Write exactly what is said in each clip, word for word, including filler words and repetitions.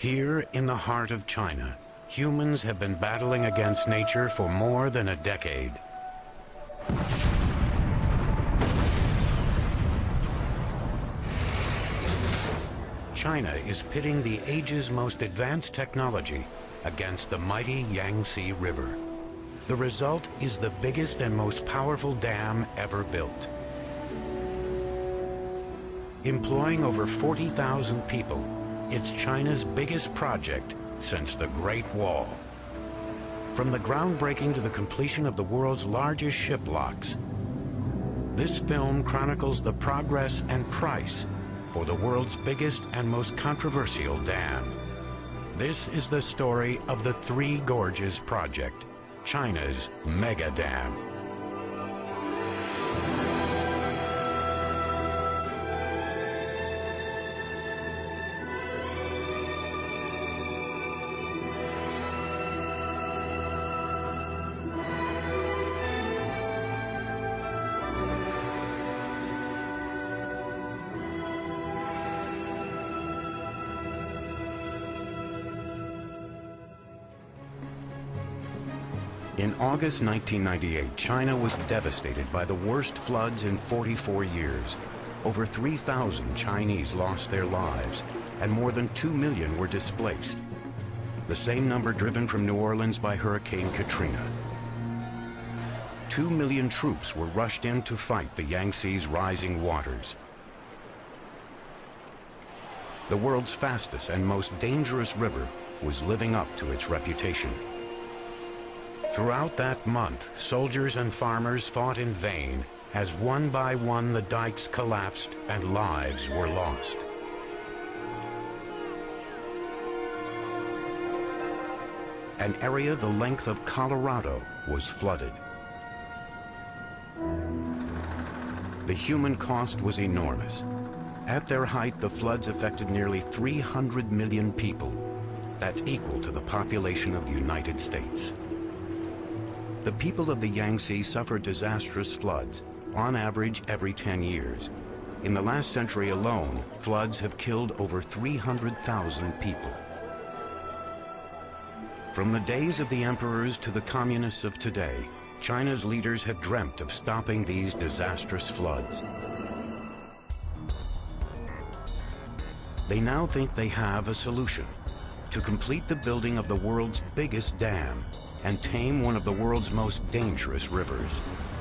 Here in the heart of China, humans have been battling against nature for more than a decade. China is pitting the age's most advanced technology against the mighty Yangtze River. The result is the biggest and most powerful dam ever built. Employing over forty thousand people, it's China's biggest project since the Great Wall. From the groundbreaking to the completion of the world's largest ship locks, this film chronicles the progress and price for the world's biggest and most controversial dam. This is the story of the Three Gorges Project, China's mega dam. In August nineteen ninety-eight, China was devastated by the worst floods in forty-four years. Over three thousand Chinese lost their lives, and more than two million were displaced. The same number driven from New Orleans by Hurricane Katrina. Two million troops were rushed in to fight the Yangtze's rising waters. The world's fastest and most dangerous river was living up to its reputation. Throughout that month, soldiers and farmers fought in vain as one by one the dikes collapsed and lives were lost. An area the length of Colorado was flooded. The human cost was enormous. At their height, the floods affected nearly three hundred million people. That's equal to the population of the United States. The people of the Yangtze suffered disastrous floods, on average every ten years. In the last century alone, floods have killed over three hundred thousand people. From the days of the emperors to the communists of today, China's leaders have dreamt of stopping these disastrous floods. They now think they have a solution: to complete the building of the world's biggest dam and tame one of the world's most dangerous rivers.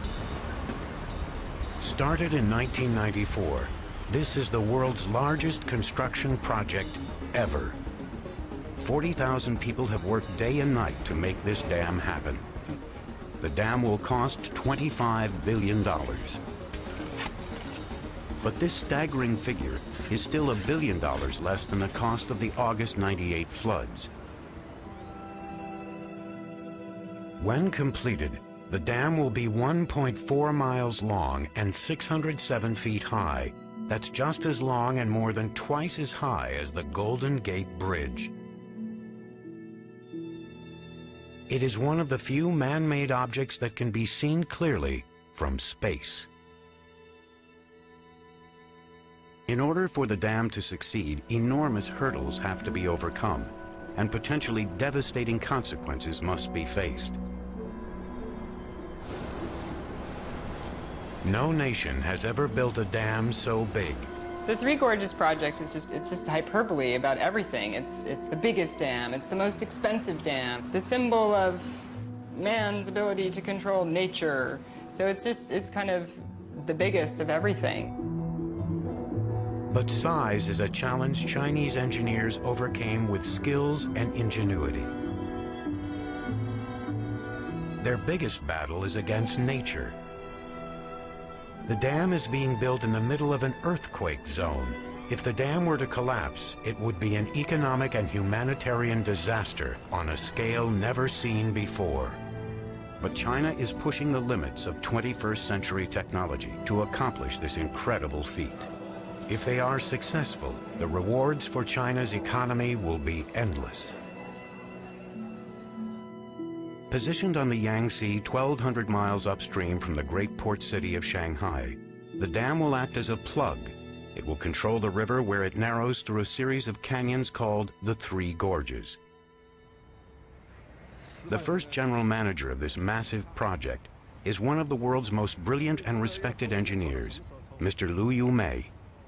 Started in nineteen ninety-four, this is the world's largest construction project ever. forty thousand people have worked day and night to make this dam happen. The dam will cost twenty-five billion dollars. But this staggering figure is still a billion dollars less than the cost of the August ninety-eight floods. When completed, the dam will be one point four miles long and six hundred seven feet high. That's just as long and more than twice as high as the Golden Gate Bridge. It is one of the few man-made objects that can be seen clearly from space. In order for the dam to succeed, enormous hurdles have to be overcome, and potentially devastating consequences must be faced. No nation has ever built a dam so big. The Three Gorges Project is just, it's just hyperbole about everything. It's, it's the biggest dam, it's the most expensive dam, the symbol of man's ability to control nature. So it's just, it's kind of the biggest of everything. But size is a challenge Chinese engineers overcame with skills and ingenuity. Their biggest battle is against nature. The dam is being built in the middle of an earthquake zone. If the dam were to collapse, it would be an economic and humanitarian disaster on a scale never seen before. But China is pushing the limits of twenty-first century technology to accomplish this incredible feat. If they are successful, the rewards for China's economy will be endless. Positioned on the Yangtze twelve hundred miles upstream from the great port city of Shanghai, the dam will act as a plug, It will control the river where it narrows through a series of canyons called the Three Gorges. The first general manager of this massive project is one of the world's most brilliant and respected engineers, Mister Liu Yumei.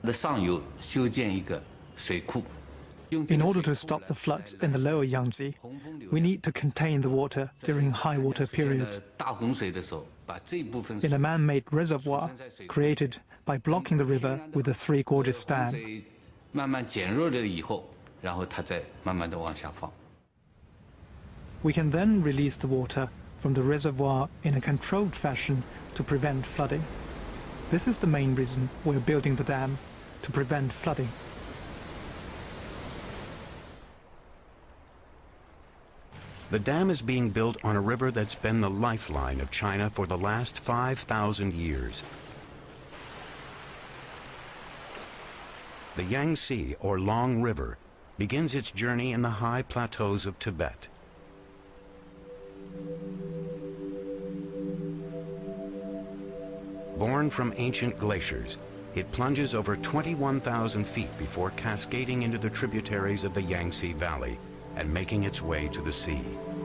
In order to stop the floods in the lower Yangtze, we need to contain the water during high water periods. In a man-made reservoir created by blocking the river with the Three Gorges Dam. We can then release the water from the reservoir in a controlled fashion to prevent flooding. This is the main reason we're building the dam, to prevent flooding. The dam is being built on a river that's been the lifeline of China for the last five thousand years. The Yangtze, or Long River, begins its journey in the high plateaus of Tibet. Born from ancient glaciers, it plunges over twenty-one thousand feet before cascading into the tributaries of the Yangtze Valley and making its way to the sea.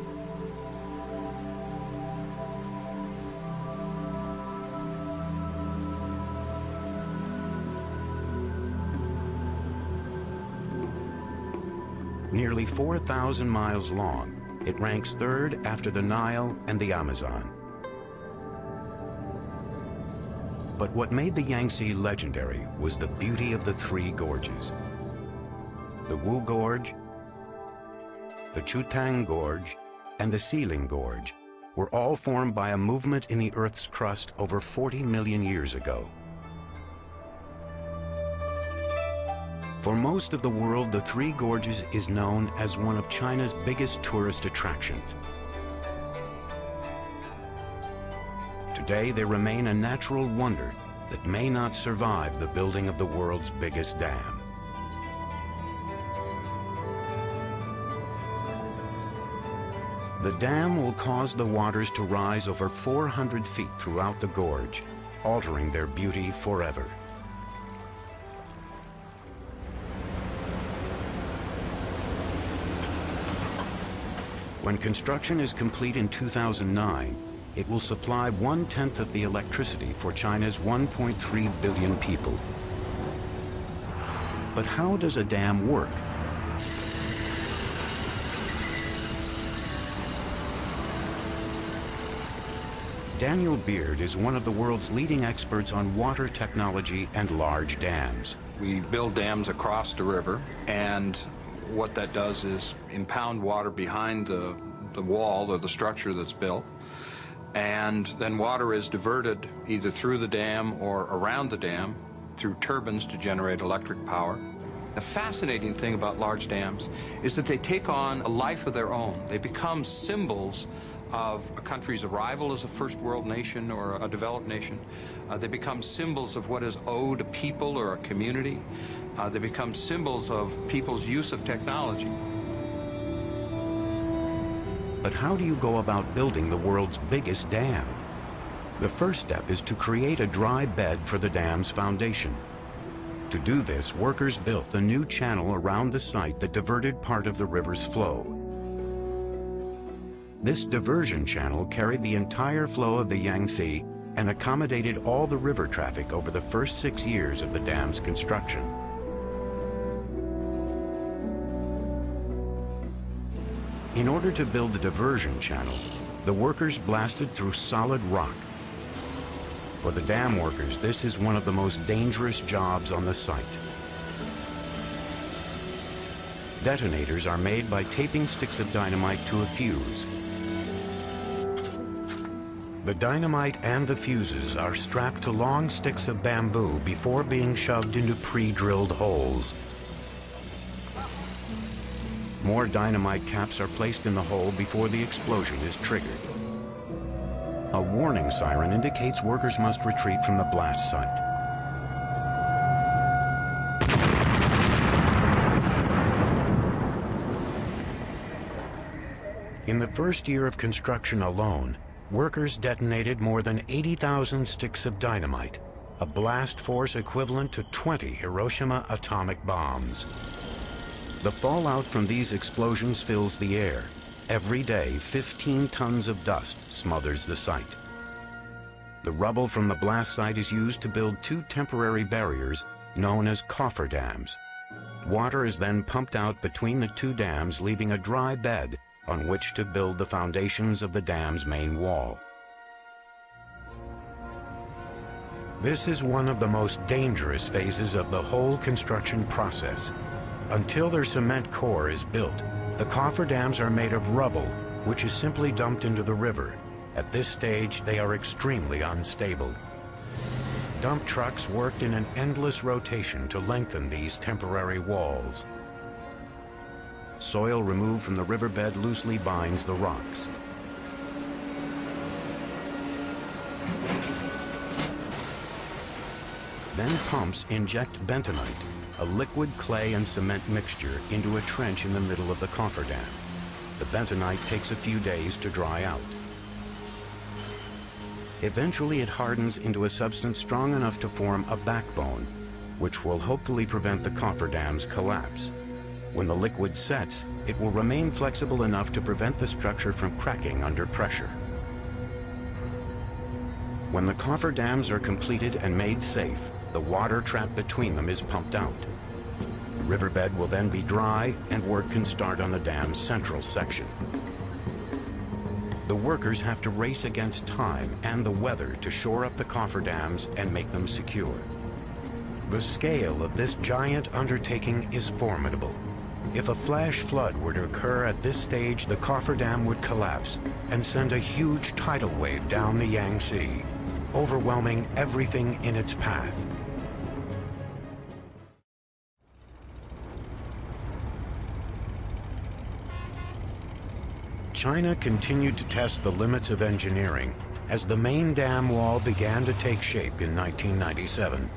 Nearly four thousand miles long, it ranks third after the Nile and the Amazon. But what made the Yangtze legendary was the beauty of the Three Gorges. The Wu Gorge, the Chutang Gorge, and the Xiling Gorge were all formed by a movement in the Earth's crust over forty million years ago. For most of the world, the Three Gorges is known as one of China's biggest tourist attractions. Today, they remain a natural wonder that may not survive the building of the world's biggest dam. The dam will cause the waters to rise over four hundred feet throughout the gorge, altering their beauty forever. When construction is complete in two thousand nine, it will supply one-tenth of the electricity for China's one point three billion people. But how does a dam work? Daniel Beard is one of the world's leading experts on water technology and large dams. We build dams across the river, and what that does is impound water behind the, the wall or the structure that's built, and then water is diverted either through the dam or around the dam through turbines to generate electric power. The fascinating thing about large dams is that they take on a life of their own. They become symbols of a country's arrival as a first world nation or a developed nation. Uh, they become symbols of what is owed a people or a community. Uh, they become symbols of people's use of technology. But how do you go about building the world's biggest dam? The first step is to create a dry bed for the dam's foundation. To do this, workers built a new channel around the site that diverted part of the river's flow. This diversion channel carried the entire flow of the Yangtze and accommodated all the river traffic over the first six years of the dam's construction. In order to build the diversion channel, the workers blasted through solid rock. For the dam workers, this is one of the most dangerous jobs on the site. Detonators are made by taping sticks of dynamite to a fuse. The dynamite and the fuses are strapped to long sticks of bamboo before being shoved into pre-drilled holes. More dynamite caps are placed in the hole before the explosion is triggered. A warning siren indicates workers must retreat from the blast site. In the first year of construction alone, workers detonated more than eighty thousand sticks of dynamite, a blast force equivalent to twenty Hiroshima atomic bombs. The fallout from these explosions fills the air. Every day, fifteen tons of dust smothers the site. The rubble from the blast site is used to build two temporary barriers known as cofferdams. Water is then pumped out between the two dams, leaving a dry bed on which to build the foundations of the dam's main wall. This is one of the most dangerous phases of the whole construction process. Until their cement core is built, the cofferdams are made of rubble, which is simply dumped into the river. At this stage, they are extremely unstable. Dump trucks worked in an endless rotation to lengthen these temporary walls. Soil removed from the riverbed loosely binds the rocks. Then pumps inject bentonite, a liquid clay and cement mixture, into a trench in the middle of the cofferdam. The bentonite takes a few days to dry out. Eventually it hardens into a substance strong enough to form a backbone, which will hopefully prevent the cofferdam's collapse. When the liquid sets, it will remain flexible enough to prevent the structure from cracking under pressure. When the cofferdams are completed and made safe, the water trapped between them is pumped out. The riverbed will then be dry and work can start on the dam's central section. The workers have to race against time and the weather to shore up the cofferdams and make them secure. The scale of this giant undertaking is formidable. If a flash flood were to occur at this stage, the cofferdam would collapse and send a huge tidal wave down the Yangtze, overwhelming everything in its path. China continued to test the limits of engineering as the main dam wall began to take shape in nineteen ninety-seven.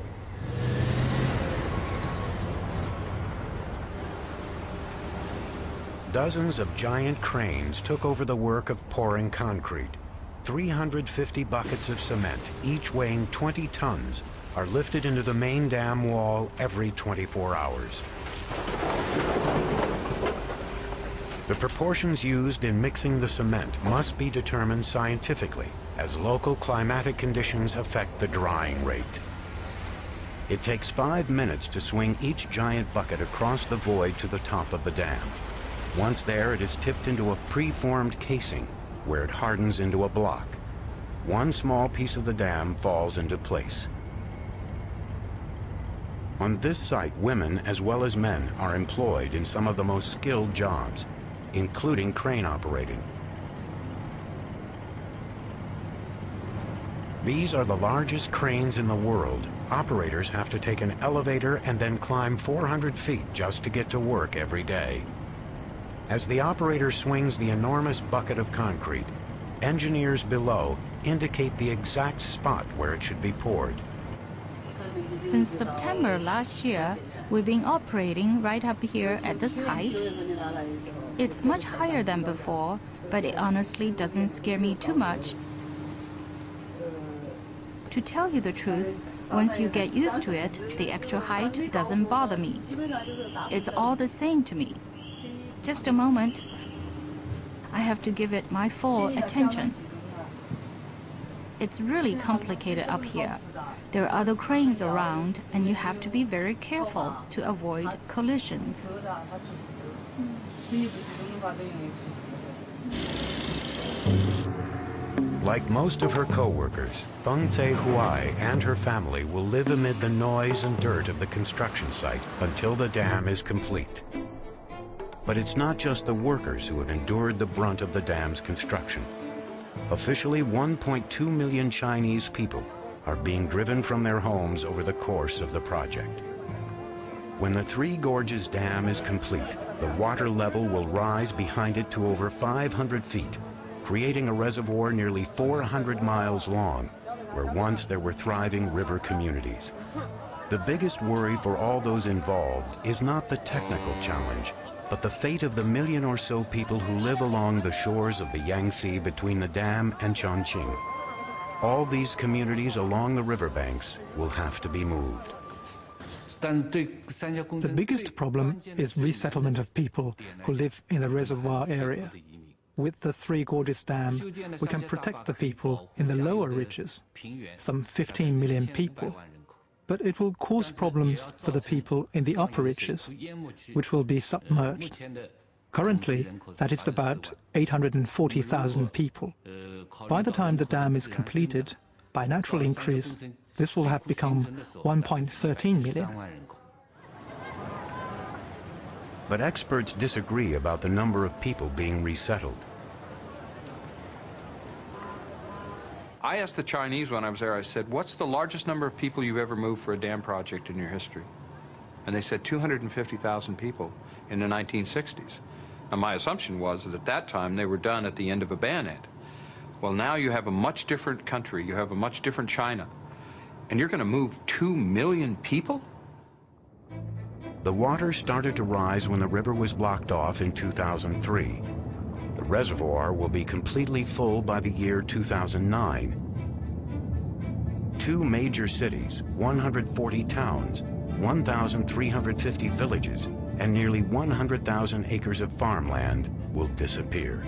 Dozens of giant cranes took over the work of pouring concrete. three hundred fifty buckets of cement, each weighing twenty tons, are lifted into the main dam wall every twenty-four hours. The proportions used in mixing the cement must be determined scientifically, as local climatic conditions affect the drying rate. It takes five minutes to swing each giant bucket across the void to the top of the dam. Once there, it is tipped into a pre-formed casing, where it hardens into a block. One small piece of the dam falls into place. On this site, women as well as men are employed in some of the most skilled jobs, including crane operating. These are the largest cranes in the world. Operators have to take an elevator and then climb four hundred feet just to get to work every day. As the operator swings the enormous bucket of concrete, engineers below indicate the exact spot where it should be poured. Since September last year, we've been operating right up here at this height. It's much higher than before, but it honestly doesn't scare me too much. To tell you the truth, once you get used to it, the actual height doesn't bother me. It's all the same to me. Just a moment. I have to give it my full attention. It's really complicated up here. There are other cranes around, and you have to be very careful to avoid collisions. Like most of her co-workers, Feng Tse Huai and her family will live amid the noise and dirt of the construction site until the dam is complete. But it's not just the workers who have endured the brunt of the dam's construction. Officially, one point two million Chinese people are being driven from their homes over the course of the project. When the Three Gorges Dam is complete, the water level will rise behind it to over five hundred feet, creating a reservoir nearly four hundred miles long, where once there were thriving river communities. The biggest worry for all those involved is not the technical challenge, but the fate of the million or so people who live along the shores of the Yangtze between the dam and Chongqing. All these communities along the riverbanks will have to be moved. The biggest problem is resettlement of people who live in the reservoir area. With the Three Gorges Dam, we can protect the people in the lower reaches, some fifteen million people. But it will cause problems for the people in the upper reaches, which will be submerged. Currently, that is about eight hundred forty thousand people. By the time the dam is completed, by natural increase, this will have become one point one three million. But experts disagree about the number of people being resettled. I asked the Chinese when I was there, I said, what's the largest number of people you've ever moved for a dam project in your history? And they said two hundred fifty thousand people in the nineteen sixties. And my assumption was that at that time they were done at the end of a bayonet. Well, now you have a much different country, you have a much different China, and you're going to move two million people? The water started to rise when the river was blocked off in two thousand three. The reservoir will be completely full by the year two thousand nine. Two major cities, one hundred forty towns, one thousand three hundred fifty villages, and nearly one hundred thousand acres of farmland will disappear.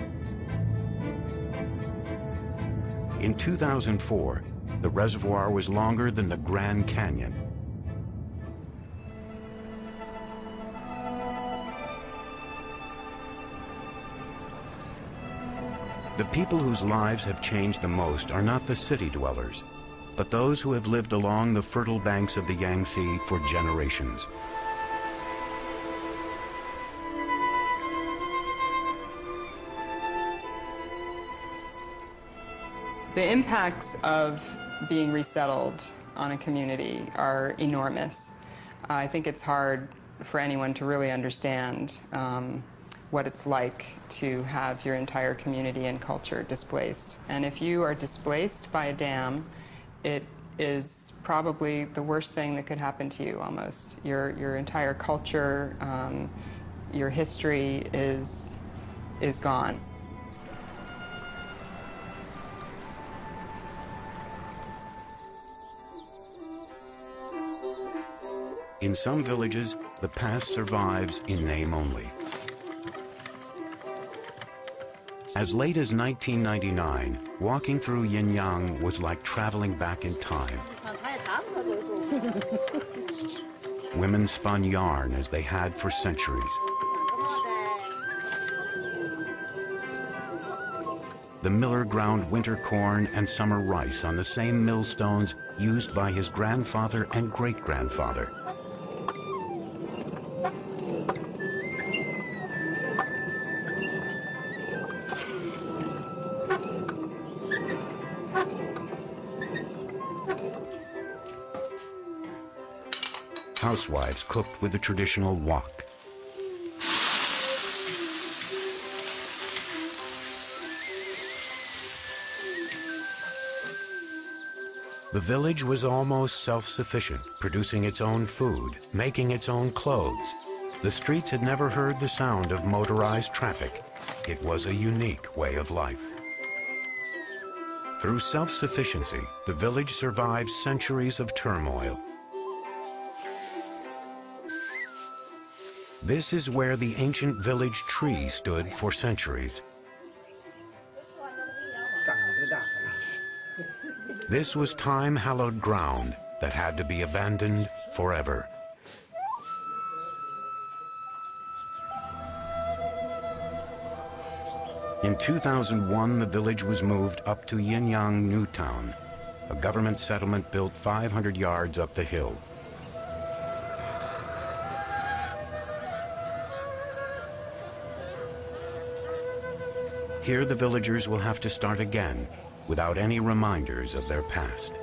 In two thousand four, the reservoir was longer than the Grand Canyon. The people whose lives have changed the most are not the city dwellers, but those who have lived along the fertile banks of the Yangtze for generations. The impacts of being resettled on a community are enormous. I think it's hard for anyone to really understand um, what it's like to have your entire community and culture displaced. And if you are displaced by a dam, it is probably the worst thing that could happen to you almost. Your, your entire culture, um, your history is, is gone. In some villages, the past survives in name only. As late as nineteen ninety-nine, walking through Yinyang was like traveling back in time. Women spun yarn as they had for centuries. The miller ground winter corn and summer rice on the same millstones used by his grandfather and great-grandfather. Housewives cooked with the traditional wok. The village was almost self-sufficient, producing its own food, making its own clothes. The streets had never heard the sound of motorized traffic. It was a unique way of life. Through self-sufficiency, the village survived centuries of turmoil. This is where the ancient village tree stood for centuries. This was time-hallowed ground that had to be abandoned forever. In two thousand one, the village was moved up to Yinyang New Town, a government settlement built five hundred yards up the hill. Here the villagers will have to start again, without any reminders of their past.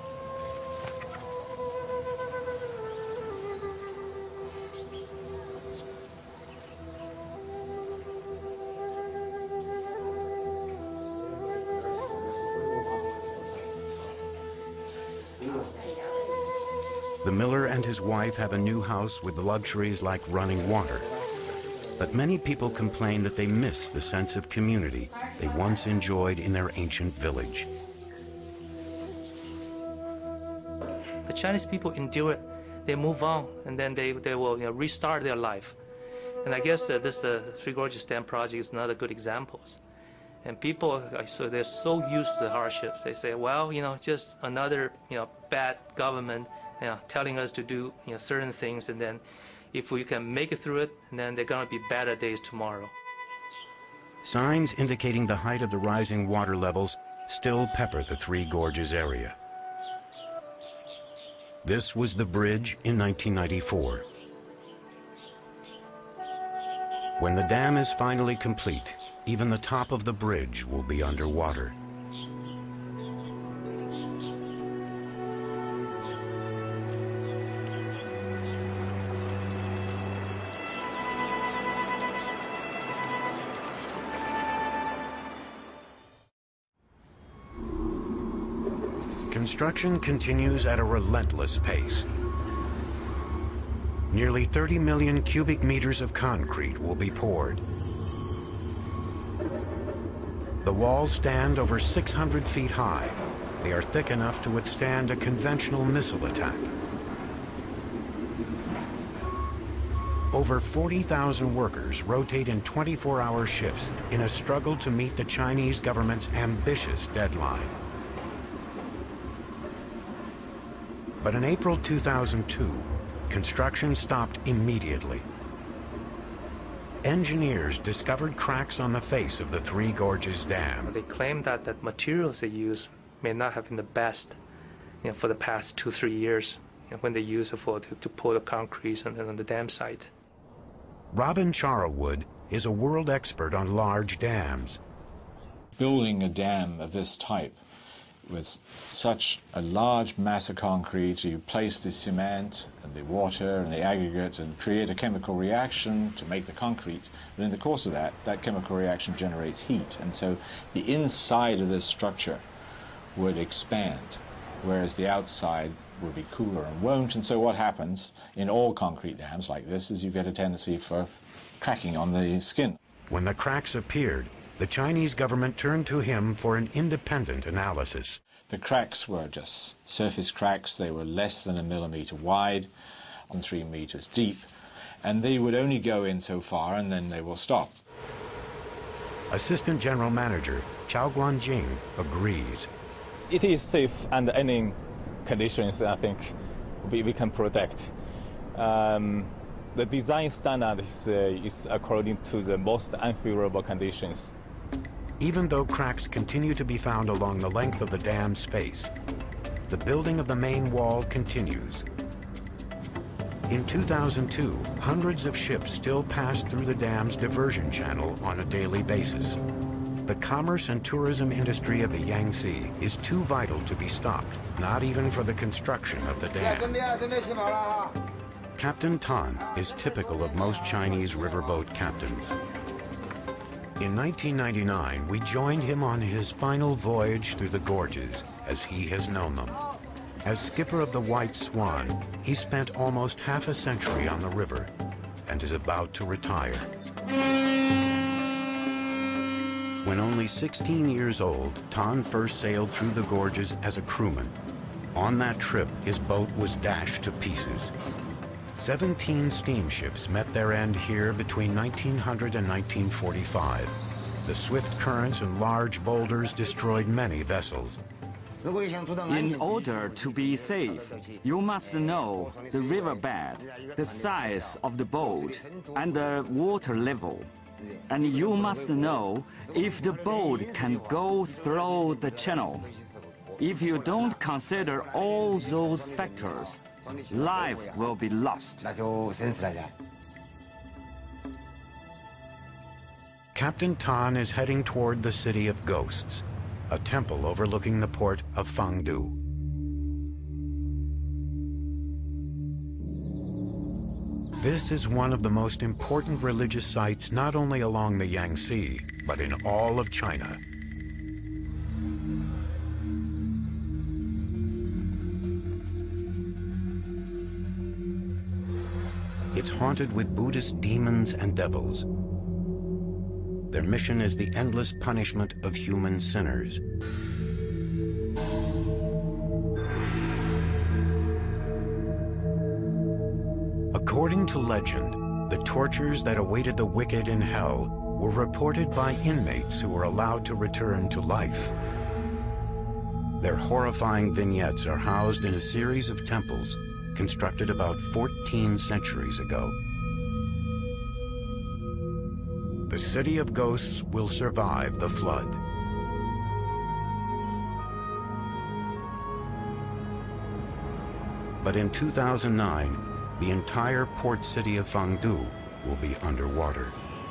The miller and his wife have a new house with luxuries like running water. But many people complain that they miss the sense of community they once enjoyed in their ancient village. Chinese people endure it. They move on, and then they, they will you know, restart their life. And I guess uh, this uh, Three Gorges Dam project is another good example. And people, so they're so used to the hardships. They say, well, you know, just another, you know, bad government, you know, telling us to do, you know, certain things, and then if we can make it through it, then they're going to be better days tomorrow. Signs indicating the height of the rising water levels still pepper the Three Gorges area. This was the bridge in nineteen ninety-four. When the dam is finally complete, even the top of the bridge will be underwater. Construction continues at a relentless pace. Nearly thirty million cubic meters of concrete will be poured. The walls stand over six hundred feet high. They are thick enough to withstand a conventional missile attack. Over forty thousand workers rotate in twenty-four hour shifts in a struggle to meet the Chinese government's ambitious deadline. But in April two thousand two, construction stopped immediately. Engineers discovered cracks on the face of the Three Gorges Dam. They claim that the materials they use may not have been the best, you know, for the past two, three years, you know, when they use it for to, to pour the concrete on, on the dam site. Robin Charlwood is a world expert on large dams. Building a dam of this type with such a large mass of concrete, you place the cement and the water and the aggregate and create a chemical reaction to make the concrete. But in the course of that, that chemical reaction generates heat. And so the inside of this structure would expand, whereas the outside would be cooler and won't. And so what happens in all concrete dams like this is you get a tendency for cracking on the skin. When the cracks appeared, the Chinese government turned to him for an independent analysis. The cracks were just surface cracks. They were less than a millimeter wide and three meters deep, and they would only go in so far and then they will stop. Assistant General Manager Chao Guanjing agrees. It is safe under any conditions. I think we, we can protect. Um, the design standard is, uh, is according to the most unfavorable conditions. Even though cracks continue to be found along the length of the dam's face, the building of the main wall continues. In two thousand two, hundreds of ships still passed through the dam's diversion channel on a daily basis. The commerce and tourism industry of the Yangtze is too vital to be stopped, not even for the construction of the dam. Captain Tan is typical of most Chinese riverboat captains. In nineteen ninety-nine, we joined him on his final voyage through the gorges, as he has known them. As skipper of the White Swan, he spent almost half a century on the river and is about to retire. When only sixteen years old, Tan first sailed through the gorges as a crewman. On that trip, his boat was dashed to pieces. Seventeen steamships met their end here between nineteen hundred and nineteen forty-five. The swift currents and large boulders destroyed many vessels. In order to be safe, you must know the riverbed, the size of the boat, and the water level. And you must know if the boat can go through the channel. If you don't consider all those factors, life will be lost. Captain Tan is heading toward the City of Ghosts, a temple overlooking the port of Fangdu. This is one of the most important religious sites not only along the Yangtze, but in all of China. It's haunted with Buddhist demons and devils. Their mission is the endless punishment of human sinners. According to legend, the tortures that awaited the wicked in hell were reported by inmates who were allowed to return to life. Their horrifying vignettes are housed in a series of temples constructed about fourteen centuries ago. The city of ghosts will survive the flood. But in two thousand nine, the entire port city of Fangdu will be underwater.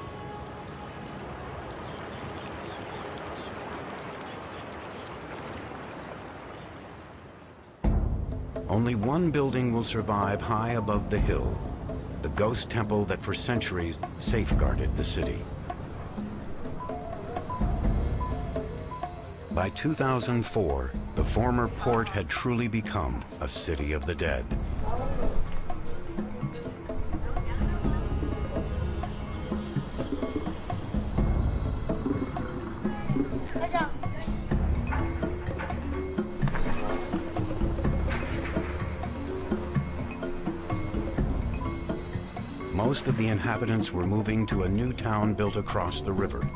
Only one building will survive high above the hill, the ghost temple that for centuries safeguarded the city. By two thousand four, the former port had truly become a city of the dead. Most of the inhabitants were moving to a new town built across the river.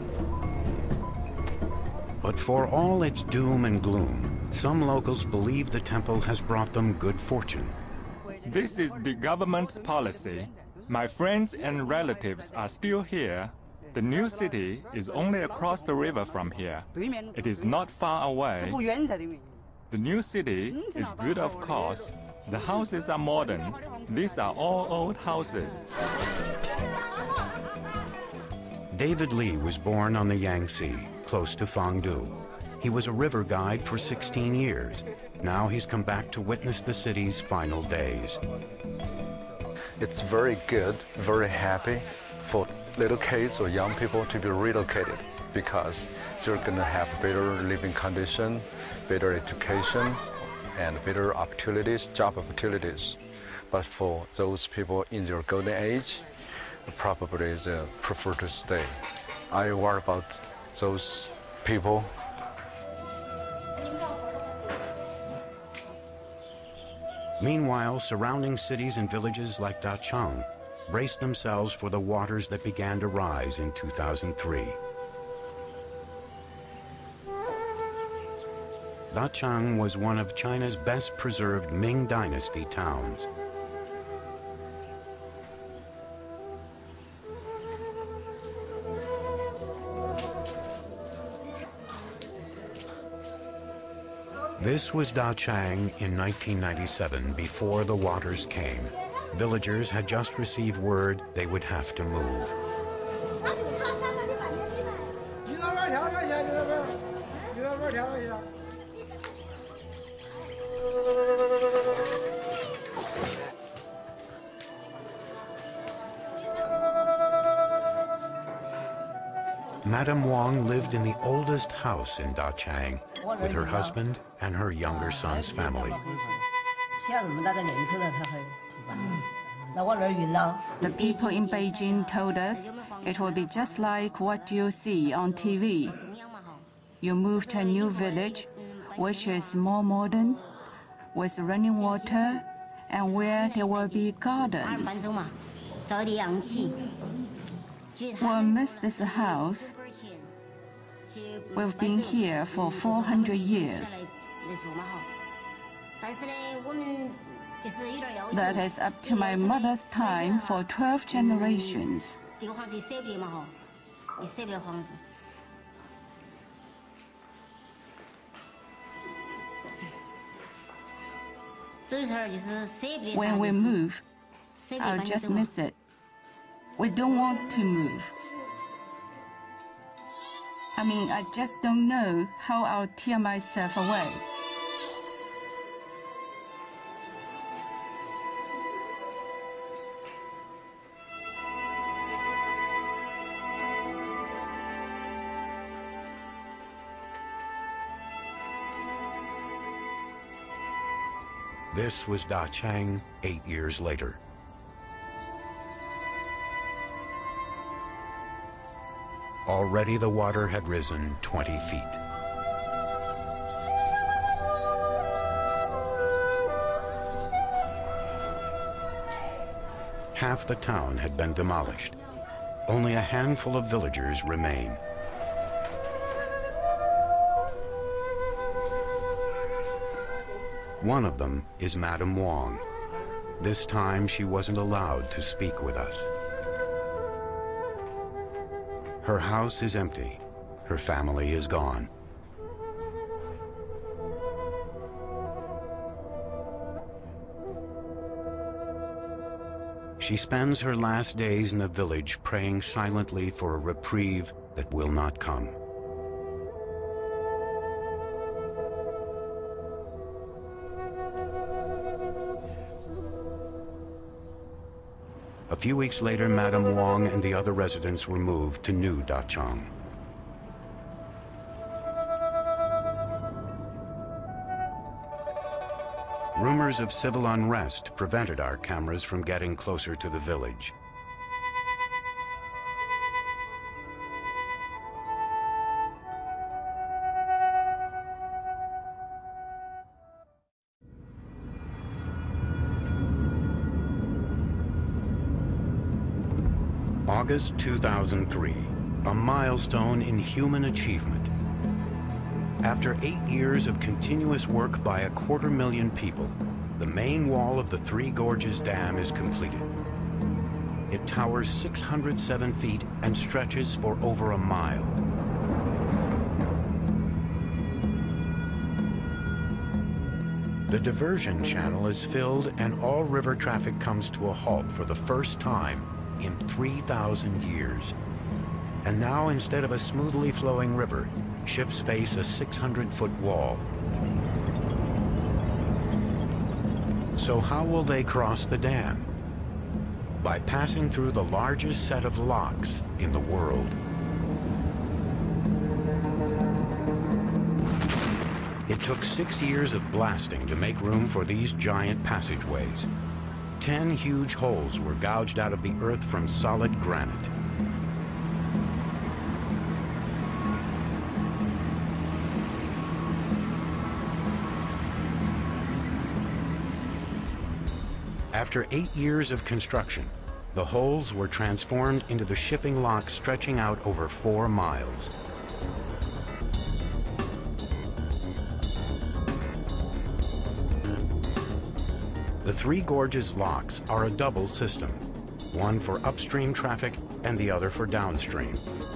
But for all its doom and gloom, some locals believe the temple has brought them good fortune. This is the government's policy. My friends and relatives are still here. The new city is only across the river from here. It is not far away. The new city is good, of course. The houses are modern. These are all old houses. David Lee was born on the Yangtze, close to Fangdu. He was a river guide for sixteen years. Now he's come back to witness the city's final days. It's very good, very happy for little kids or young people to be relocated because they're going to have better living condition, better education, and better opportunities, job opportunities. But for those people in their golden age, probably they prefer to stay. I worry about those people. Meanwhile, surrounding cities and villages like Dachang braced themselves for the waters that began to rise in two thousand three. Dachang was one of China's best preserved Ming Dynasty towns. This was Dachang in nineteen ninety-seven, before the waters came. Villagers had just received word they would have to move. Madame Wong lived in the oldest house in Dachang with her husband and her younger son's family. The people in Beijing told us it will be just like what you see on T V. You move to a new village, which is more modern, with running water, and where there will be gardens. We'll miss this house. We've been here for four hundred years. That is up to my mother's time for twelve generations. When we move, I'll just miss it. We don't want to move. I mean, I just don't know how I'll tear myself away. This was Dachang eight years later. Already the water had risen twenty feet. half the town had been demolished. Only a handful of villagers remain. One of them is Madame Wong. This time she wasn't allowed to speak with us. Her house is empty. Her family is gone. She spends her last days in the village praying silently for a reprieve that will not come. A few weeks later, Madame Wong and the other residents were moved to New Dachang. Rumors of civil unrest prevented our cameras from getting closer to the village. August two thousand three, a milestone in human achievement. After eight years of continuous work by a quarter million people, the main wall of the Three Gorges Dam is completed. It towers six hundred seven feet and stretches for over a mile. The diversion channel is filled and all river traffic comes to a halt for the first time in three thousand years. And now, instead of a smoothly flowing river, ships face a six hundred foot wall. So how will they cross the dam? By passing through the largest set of locks in the world. It took six years of blasting to make room for these giant passageways. Ten huge holes were gouged out of the earth from solid granite. After eight years of construction, the holes were transformed into the shipping locks stretching out over four miles. The Three Gorges locks are a double system, one for upstream traffic and the other for downstream.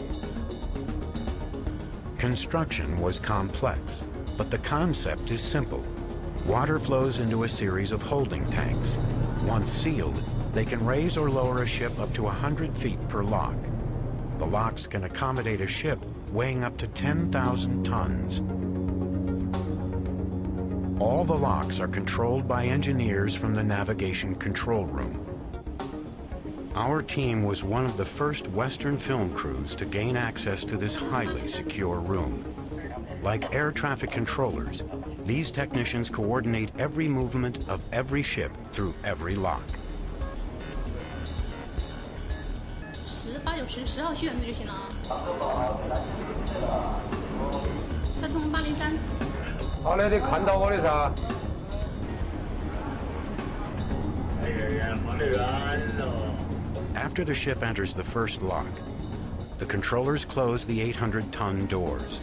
Construction was complex, but the concept is simple. Water flows into a series of holding tanks. Once sealed, they can raise or lower a ship up to one hundred feet per lock. The locks can accommodate a ship weighing up to ten thousand tons. All the locks are controlled by engineers from the navigation control room. Our team was one of the first Western film crews to gain access to this highly secure room. Like air traffic controllers, these technicians coordinate every movement of every ship through every lock. After the ship enters the first lock, the controllers close the eight hundred ton doors.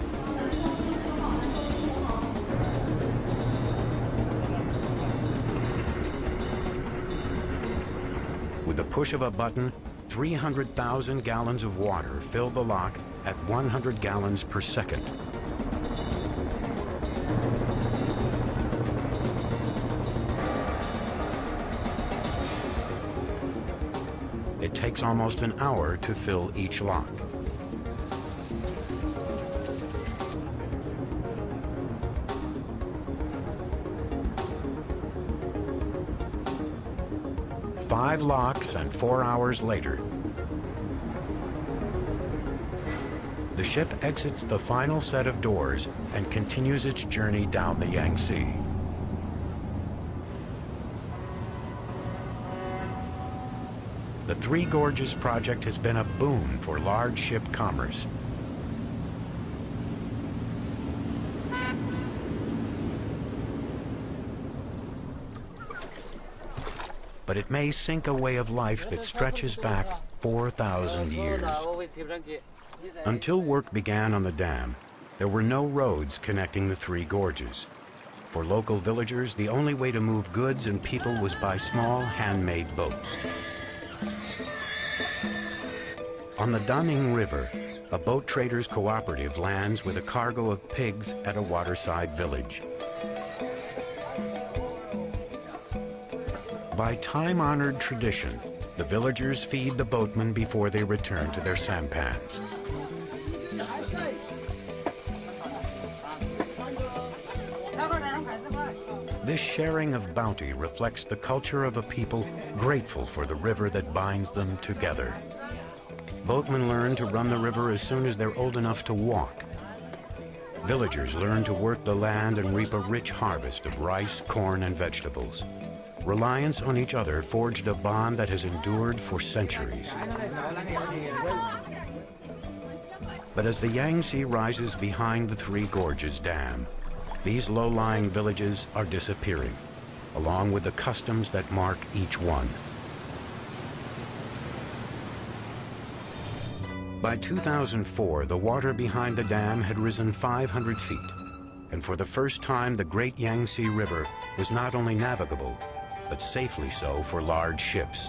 With the push of a button, three hundred thousand gallons of water fill the lock at one hundred gallons per second. It takes almost an hour to fill each lock. Five locks and four hours later, the ship exits the final set of doors and continues its journey down the Yangtze. The Three Gorges project has been a boon for large ship commerce. but it may sink a way of life that stretches back four thousand years. Until work began on the dam, there were no roads connecting the three gorges. For local villagers, the only way to move goods and people was by small handmade boats. On the Daning River, a boat traders cooperative lands with a cargo of pigs at a waterside village. By time-honored tradition, the villagers feed the boatmen before they return to their sampans. This sharing of bounty reflects the culture of a people grateful for the river that binds them together. Boatmen learn to run the river as soon as they're old enough to walk. Villagers learn to work the land and reap a rich harvest of rice, corn, and vegetables. Reliance on each other forged a bond that has endured for centuries. But as the Yangtze rises behind the Three Gorges Dam, these low-lying villages are disappearing, along with the customs that mark each one. By two thousand four, the water behind the dam had risen five hundred feet, and for the first time, the Great Yangtze River was not only navigable, but safely so for large ships.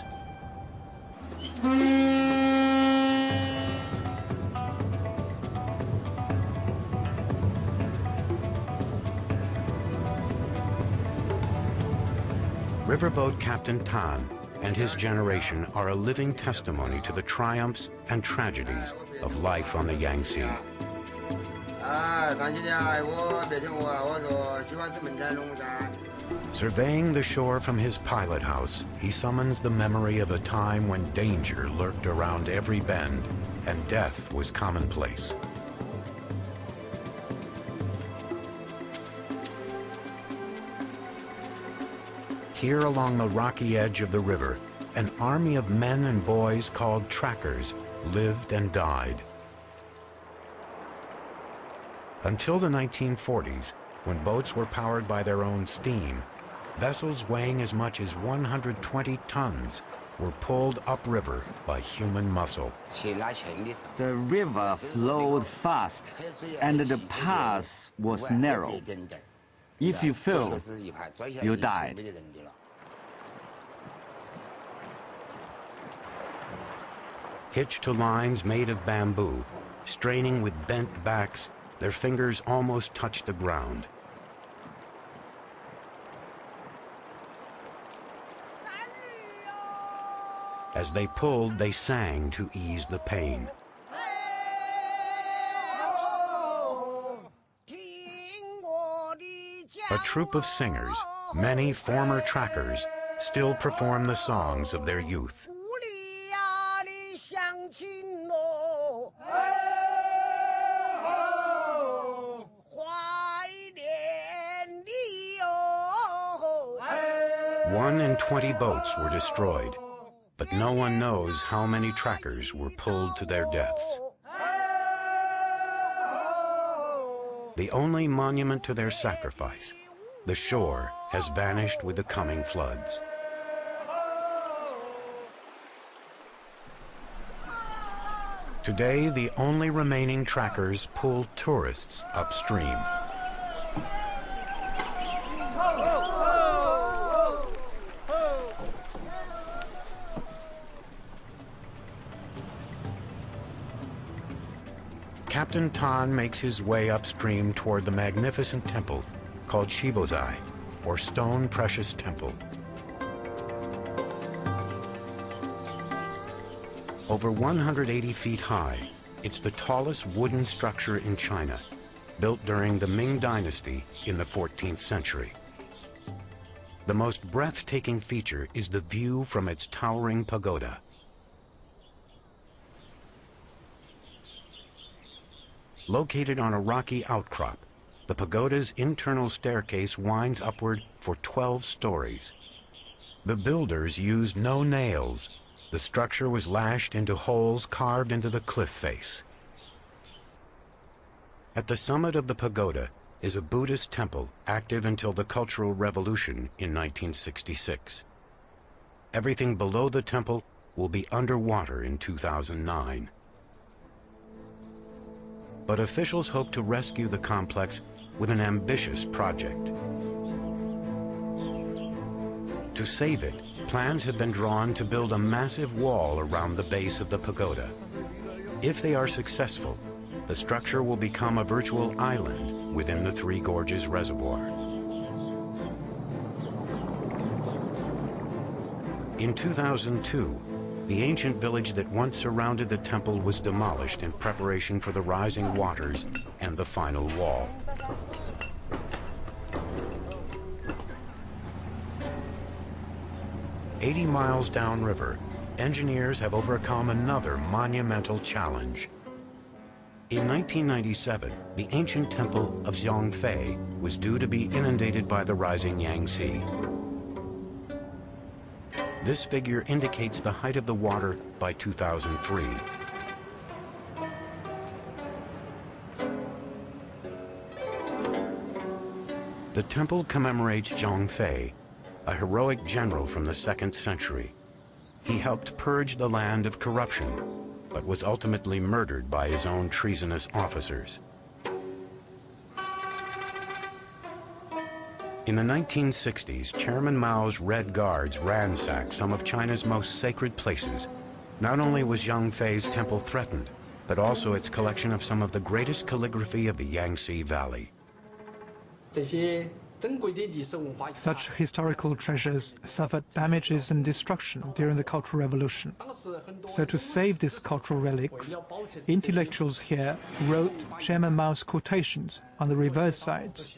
Riverboat Captain Tan and his generation are a living testimony to the triumphs and tragedies of life on the Yangtze. Surveying the shore from his pilot house, he summons the memory of a time when danger lurked around every bend and death was commonplace. Here along the rocky edge of the river, an army of men and boys called trackers lived and died. Until the nineteen forties, when boats were powered by their own steam, vessels weighing as much as one hundred twenty tons were pulled upriver by human muscle. The river flowed fast, and the path was narrow. If you fell, you died. Hitched to lines made of bamboo, straining with bent backs, their fingers almost touched the ground. As they pulled, they sang to ease the pain. A troupe of singers, many former trackers, still perform the songs of their youth. One in twenty boats were destroyed, but no one knows how many trackers were pulled to their deaths. The only monument to their sacrifice, the shore, has vanished with the coming floods. Today, the only remaining trackers pull tourists upstream. Captain Tan makes his way upstream toward the magnificent temple called Shibozai, or Stone Precious Temple. Over one hundred eighty feet high, it's the tallest wooden structure in China, built during the Ming Dynasty in the fourteenth century. The most breathtaking feature is the view from its towering pagoda. Located on a rocky outcrop, the pagoda's internal staircase winds upward for twelve stories. The builders used no nails. The structure was lashed into holes carved into the cliff face. At the summit of the pagoda is a Buddhist temple active until the Cultural Revolution in nineteen sixty-six. everything below the temple will be underwater in two thousand nine. But officials hope to rescue the complex with an ambitious project. To save it, plans have been drawn to build a massive wall around the base of the pagoda. If they are successful, the structure will become a virtual island within the Three Gorges Reservoir. In two thousand two, the ancient village that once surrounded the temple was demolished in preparation for the rising waters and the final wall. Eighty miles downriver, engineers have overcome another monumental challenge. In nineteen ninety-seven, the ancient temple of Xiangfei was due to be inundated by the rising Yangtze. This figure indicates the height of the water by two thousand three. The temple commemorates Zhang Fei, a heroic general from the second century. He helped purge the land of corruption, but was ultimately murdered by his own treasonous officers. In the nineteen sixties, Chairman Mao's Red Guards ransacked some of China's most sacred places. Not only was Zhang Fei's temple threatened, but also its collection of some of the greatest calligraphy of the Yangtze Valley. Such historical treasures suffered damages and destruction during the Cultural Revolution. So to save these cultural relics, intellectuals here wrote Chairman Mao's quotations on the reverse sides.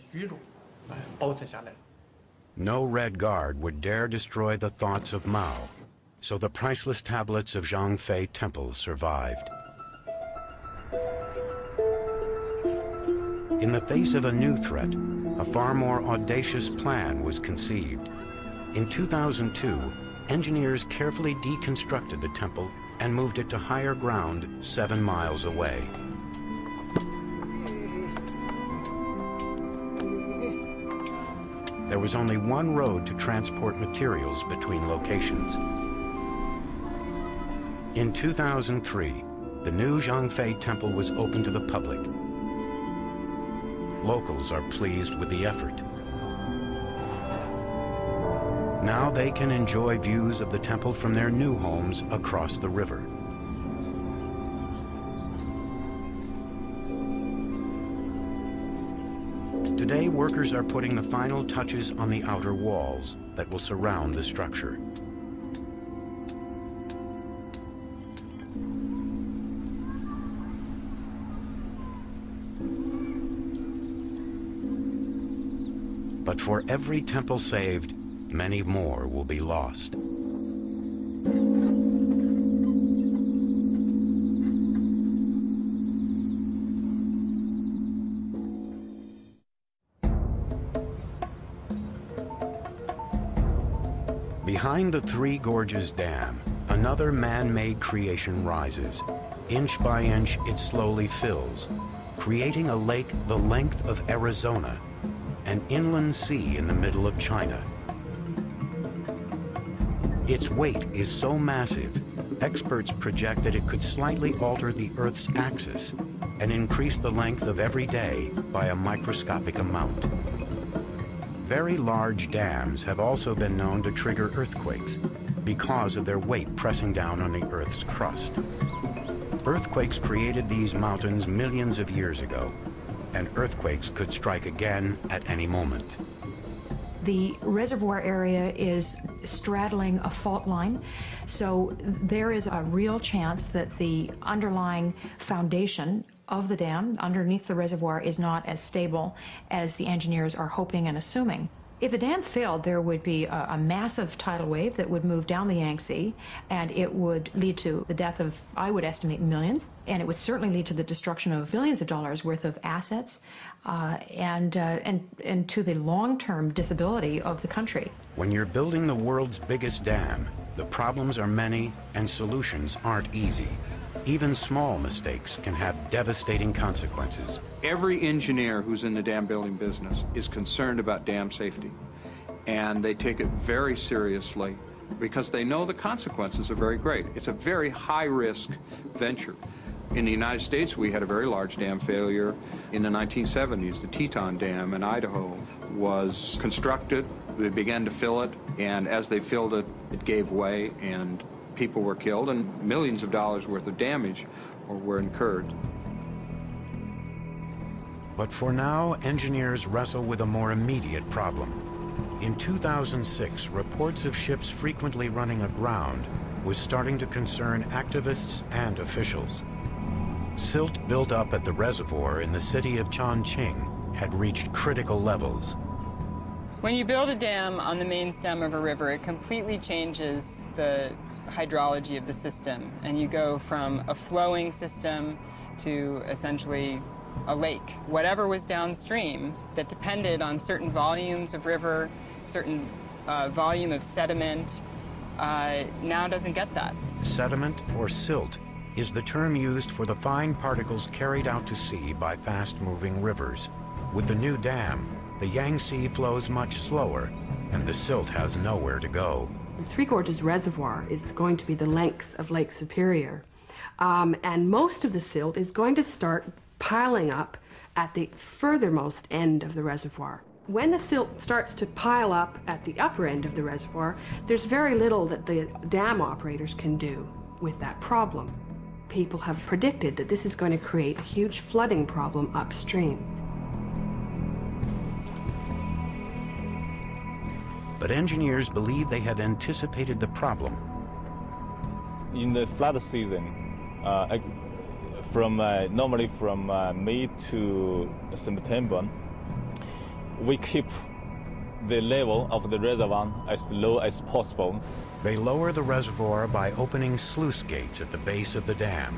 No Red Guard would dare destroy the thoughts of Mao, so the priceless tablets of Zhang Fei Temple survived. In the face of a new threat, a far more audacious plan was conceived. In two thousand two, engineers carefully deconstructed the temple and moved it to higher ground seven miles away. There was only one road to transport materials between locations. In two thousand three, the new Zhang Fei Temple was open to the public. Locals are pleased with the effort. Now they can enjoy views of the temple from their new homes across the river. Today, workers are putting the final touches on the outer walls that will surround the structure. But for every temple saved, many more will be lost. Behind the Three Gorges Dam, another man-made creation rises. Inch by inch, it slowly fills, creating a lake the length of Arizona, an inland sea in the middle of China. Its weight is so massive, experts project that it could slightly alter the Earth's axis and increase the length of every day by a microscopic amount. Very large dams have also been known to trigger earthquakes because of their weight pressing down on the Earth's crust. Earthquakes created these mountains millions of years ago, and earthquakes could strike again at any moment. The reservoir area is straddling a fault line, so there is a real chance that the underlying foundation of the dam underneath the reservoir is not as stable as the engineers are hoping and assuming. If the dam failed, there would be a, a massive tidal wave that would move down the Yangtze, and it would lead to the death of, I would estimate, millions, and it would certainly lead to the destruction of billions of dollars worth of assets, uh, and, uh, and, and to the long-term disability of the country. When you're building the world's biggest dam, the problems are many and solutions aren't easy. Even small mistakes can have devastating consequences. Every engineer who's in the dam building business is concerned about dam safety, and they take it very seriously. because they know the consequences are very great. It's a very high-risk venture. In the United States, we had a very large dam failure in the nineteen seventies. The Teton Dam in Idaho was constructed. They began to fill it, and as they filled it, it gave way, and people were killed, and millions of dollars worth of damage were incurred. But for now, engineers wrestle with a more immediate problem. In two thousand six, reports of ships frequently running aground was starting to concern activists and officials. Silt built up at the reservoir in the city of Chongqing had reached critical levels. When you build a dam on the main stem of a river, it completely changes the hydrology of the system, and you go from a flowing system to essentially a lake. Whatever was downstream that depended on certain volumes of river, certain uh, volume of sediment, uh, now doesn't get that. Sediment, or silt, is the term used for the fine particles carried out to sea by fast-moving rivers. With the new dam, the Yangtze flows much slower, and the silt has nowhere to go. The Three Gorges Reservoir is going to be the length of Lake Superior, um, and most of the silt is going to start piling up at the furthermost end of the reservoir. When the silt starts to pile up at the upper end of the reservoir, there's very little that the dam operators can do with that problem. People have predicted that this is going to create a huge flooding problem upstream. But engineers believe they have anticipated the problem. In the flood season, uh, from uh, normally from uh, May to September, we keep the level of the reservoir as low as possible. They lower the reservoir by opening sluice gates at the base of the dam.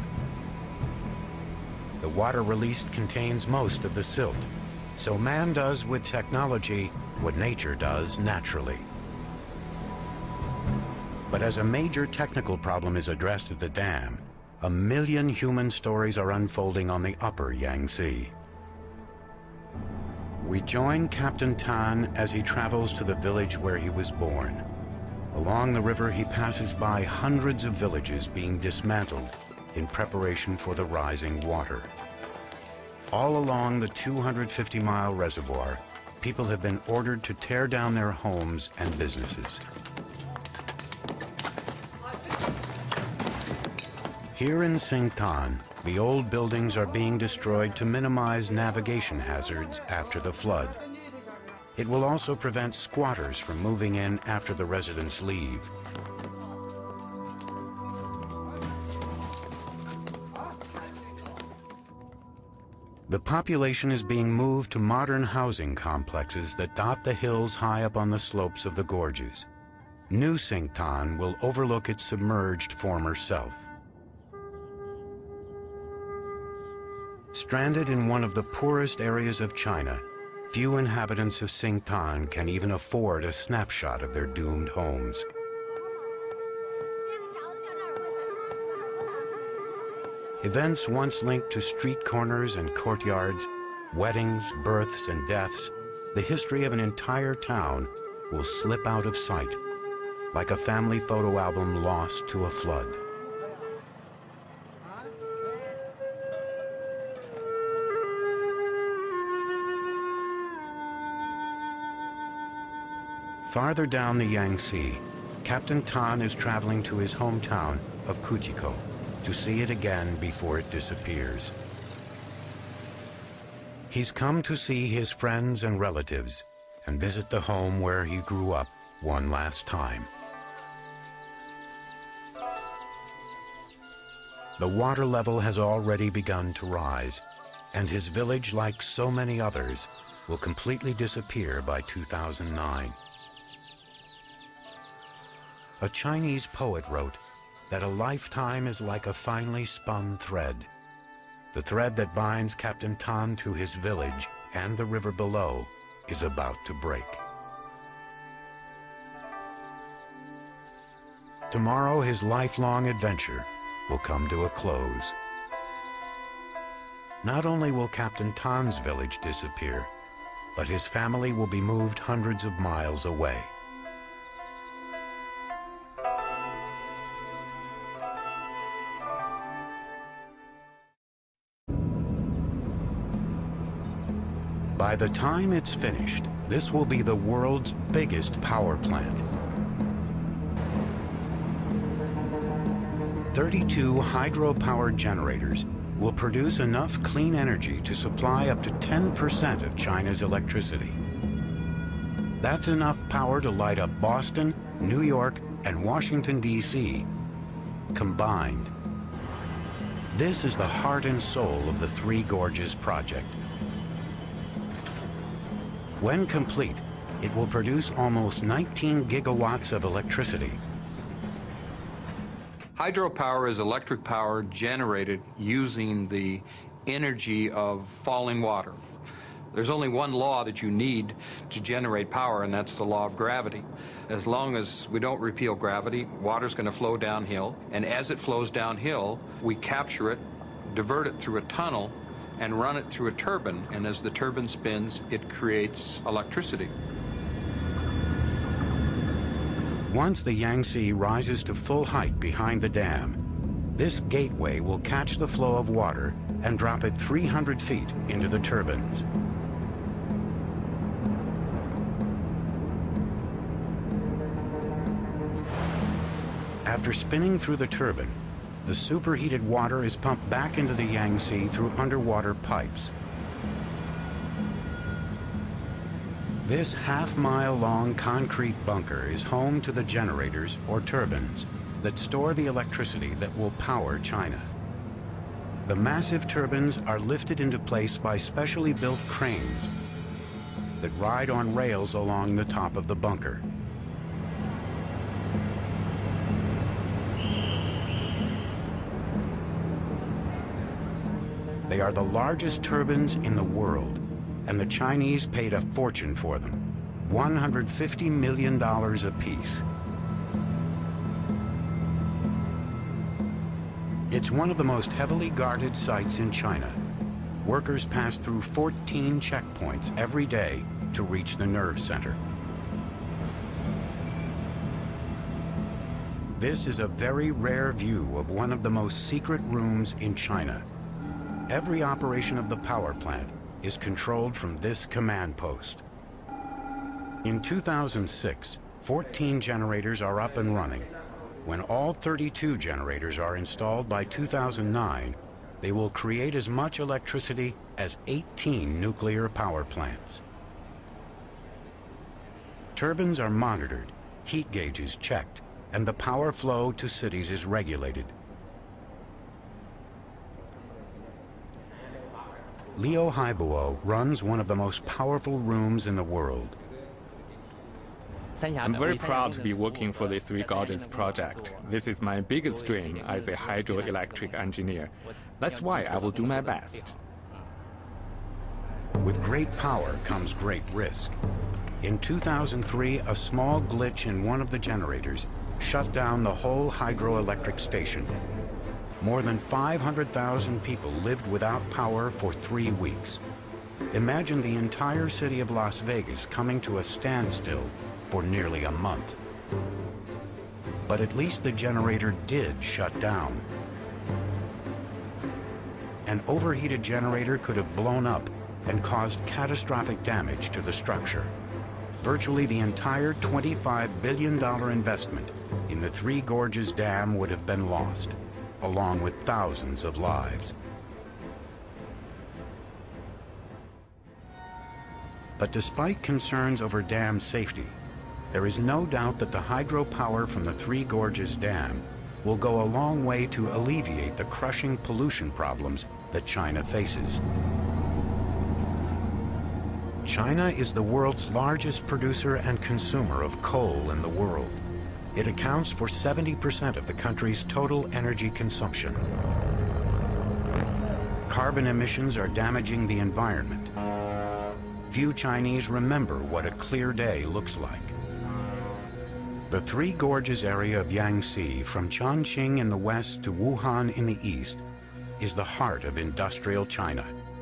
The water released contains most of the silt, so man does with technology what nature does naturally. But as a major technical problem is addressed at the dam, a million human stories are unfolding on the upper Yangtze. We join Captain Tan as he travels to the village where he was born. Along the river, he passes by hundreds of villages being dismantled in preparation for the rising water. All along the two hundred fifty mile reservoir, people have been ordered to tear down their homes and businesses. Here in Singtan, the old buildings are being destroyed to minimize navigation hazards after the flood. It will also prevent squatters from moving in after the residents leave. The population is being moved to modern housing complexes that dot the hills high up on the slopes of the gorges. New Singtan will overlook its submerged former self. Stranded in one of the poorest areas of China, few inhabitants of Singtan can even afford a snapshot of their doomed homes. Events once linked to street corners and courtyards, weddings, births, and deaths, the history of an entire town will slip out of sight, like a family photo album lost to a flood. Farther down the Yangtze, Captain Tan is traveling to his hometown of Kutiko to see it again before it disappears. He's come to see his friends and relatives and visit the home where he grew up one last time. The water level has already begun to rise, and his village, like so many others, will completely disappear by two thousand nine. A Chinese poet wrote that a lifetime is like a finely spun thread. The thread that binds Captain Tan to his village and the river below is about to break. Tomorrow, his lifelong adventure will come to a close. Not only will Captain Tan's village disappear, but his family will be moved hundreds of miles away. By the time it's finished, this will be the world's biggest power plant. thirty-two hydropower generators will produce enough clean energy to supply up to ten percent of China's electricity. That's enough power to light up Boston, New York, and Washington, D C combined. This is the heart and soul of the Three Gorges project. When complete, it will produce almost nineteen gigawatts of electricity. Hydropower is electric power generated using the energy of falling water. There's only one law that you need to generate power, and that's the law of gravity. As long as we don't repeal gravity, water's going to flow downhill, and as it flows downhill, we capture it, divert it through a tunnel, and run it through a turbine, and as the turbine spins, it creates electricity. Once the Yangtze rises to full height behind the dam, this gateway will catch the flow of water and drop it three hundred feet into the turbines. After spinning through the turbine, the superheated water is pumped back into the Yangtze through underwater pipes. This half-mile-long concrete bunker is home to the generators, or turbines, that store the electricity that will power China. The massive turbines are lifted into place by specially built cranes that ride on rails along the top of the bunker. They are the largest turbines in the world, and the Chinese paid a fortune for them, one hundred fifty million dollars apiece. It's one of the most heavily guarded sites in China. Workers pass through fourteen checkpoints every day to reach the nerve center. This is a very rare view of one of the most secret rooms in China. Every operation of the power plant is controlled from this command post. In two thousand six, fourteen generators are up and running. When all thirty-two generators are installed by two thousand nine, they will create as much electricity as eighteen nuclear power plants. Turbines are monitored, heat gauges checked, and the power flow to cities is regulated. Liu Haibuo runs one of the most powerful rooms in the world. I'm very proud to be working for the Three Gorges project. This is my biggest dream as a hydroelectric engineer. That's why I will do my best. With great power comes great risk. In two thousand three, a small glitch in one of the generators shut down the whole hydroelectric station. More than five hundred thousand people lived without power for three weeks. Imagine the entire city of Las Vegas coming to a standstill for nearly a month. But at least the generator did shut down. An overheated generator could have blown up and caused catastrophic damage to the structure. Virtually the entire twenty-five billion dollar investment in the Three Gorges Dam would have been lost, along with thousands of lives. But despite concerns over dam safety, there is no doubt that the hydropower from the Three Gorges Dam will go a long way to alleviate the crushing pollution problems that China faces. China is the world's largest producer and consumer of coal in the world. It accounts for seventy percent of the country's total energy consumption. Carbon emissions are damaging the environment. Few Chinese remember what a clear day looks like. The Three Gorges area of Yangtze, from Chongqing in the west to Wuhan in the east, is the heart of industrial China.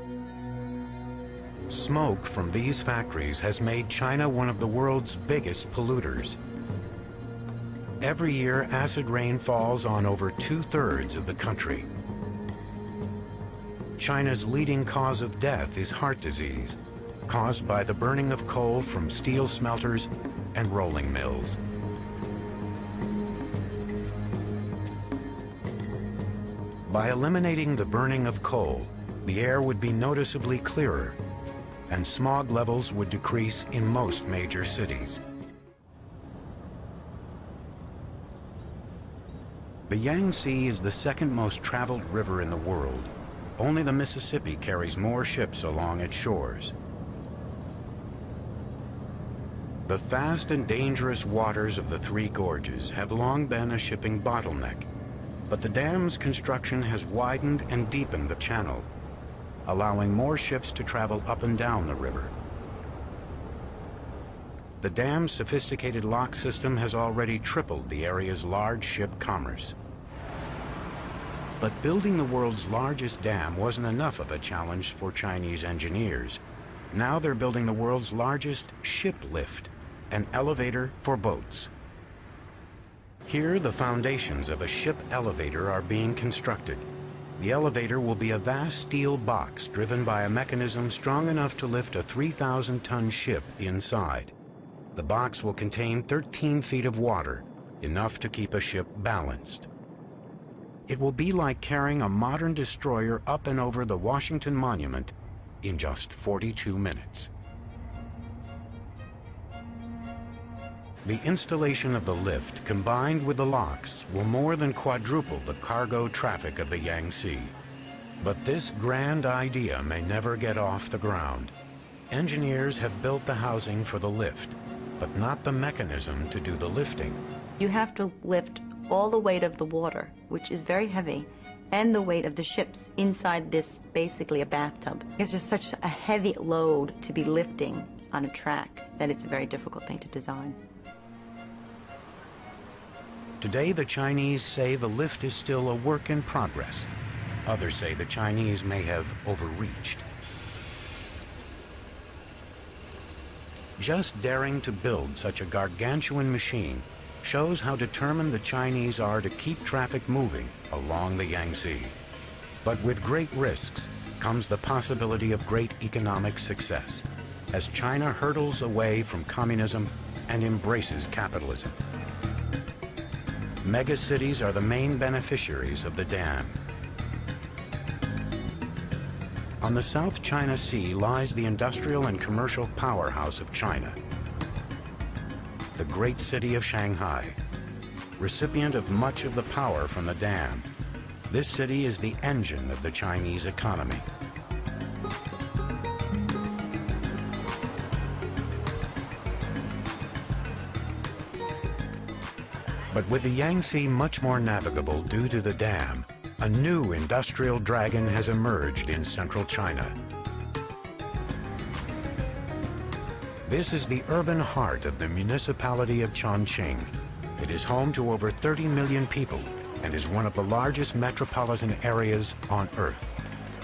Smoke from these factories has made China one of the world's biggest polluters. Every year, acid rain falls on over two-thirds of the country. China's leading cause of death is heart disease, caused by the burning of coal from steel smelters and rolling mills. By eliminating the burning of coal, the air would be noticeably clearer, and smog levels would decrease in most major cities. The Yangtze is the second most traveled river in the world. Only the Mississippi carries more ships along its shores. The fast and dangerous waters of the Three Gorges have long been a shipping bottleneck, but the dam's construction has widened and deepened the channel, allowing more ships to travel up and down the river. The dam's sophisticated lock system has already tripled the area's large ship commerce. But building the world's largest dam wasn't enough of a challenge for Chinese engineers. Now they're building the world's largest ship lift, an elevator for boats. Here, the foundations of a ship elevator are being constructed. The elevator will be a vast steel box driven by a mechanism strong enough to lift a three thousand ton ship inside. The box will contain thirteen feet of water, enough to keep a ship balanced. It will be like carrying a modern destroyer up and over the Washington Monument in just forty-two minutes. The installation of the lift, combined with the locks, will more than quadruple the cargo traffic of the Yangtze. But this grand idea may never get off the ground. Engineers have built the housing for the lift, but not the mechanism to do the lifting. You have to lift all the weight of the water, which is very heavy, and the weight of the ships inside this, basically a bathtub. It's just such a heavy load to be lifting on a track that it's a very difficult thing to design. Today, the Chinese say the lift is still a work in progress. Others say the Chinese may have overreached. Just daring to build such a gargantuan machine shows how determined the Chinese are to keep traffic moving along the Yangtze. But with great risks comes the possibility of great economic success as China hurdles away from communism and embraces capitalism. Megacities are the main beneficiaries of the dam. On the South China Sea lies the industrial and commercial powerhouse of China, the great city of Shanghai, recipient of much of the power from the dam. This city is the engine of the Chinese economy. But with the Yangtze much more navigable due to the dam, a new industrial dragon has emerged in central China. This is the urban heart of the municipality of Chongqing. It is home to over thirty million people and is one of the largest metropolitan areas on Earth.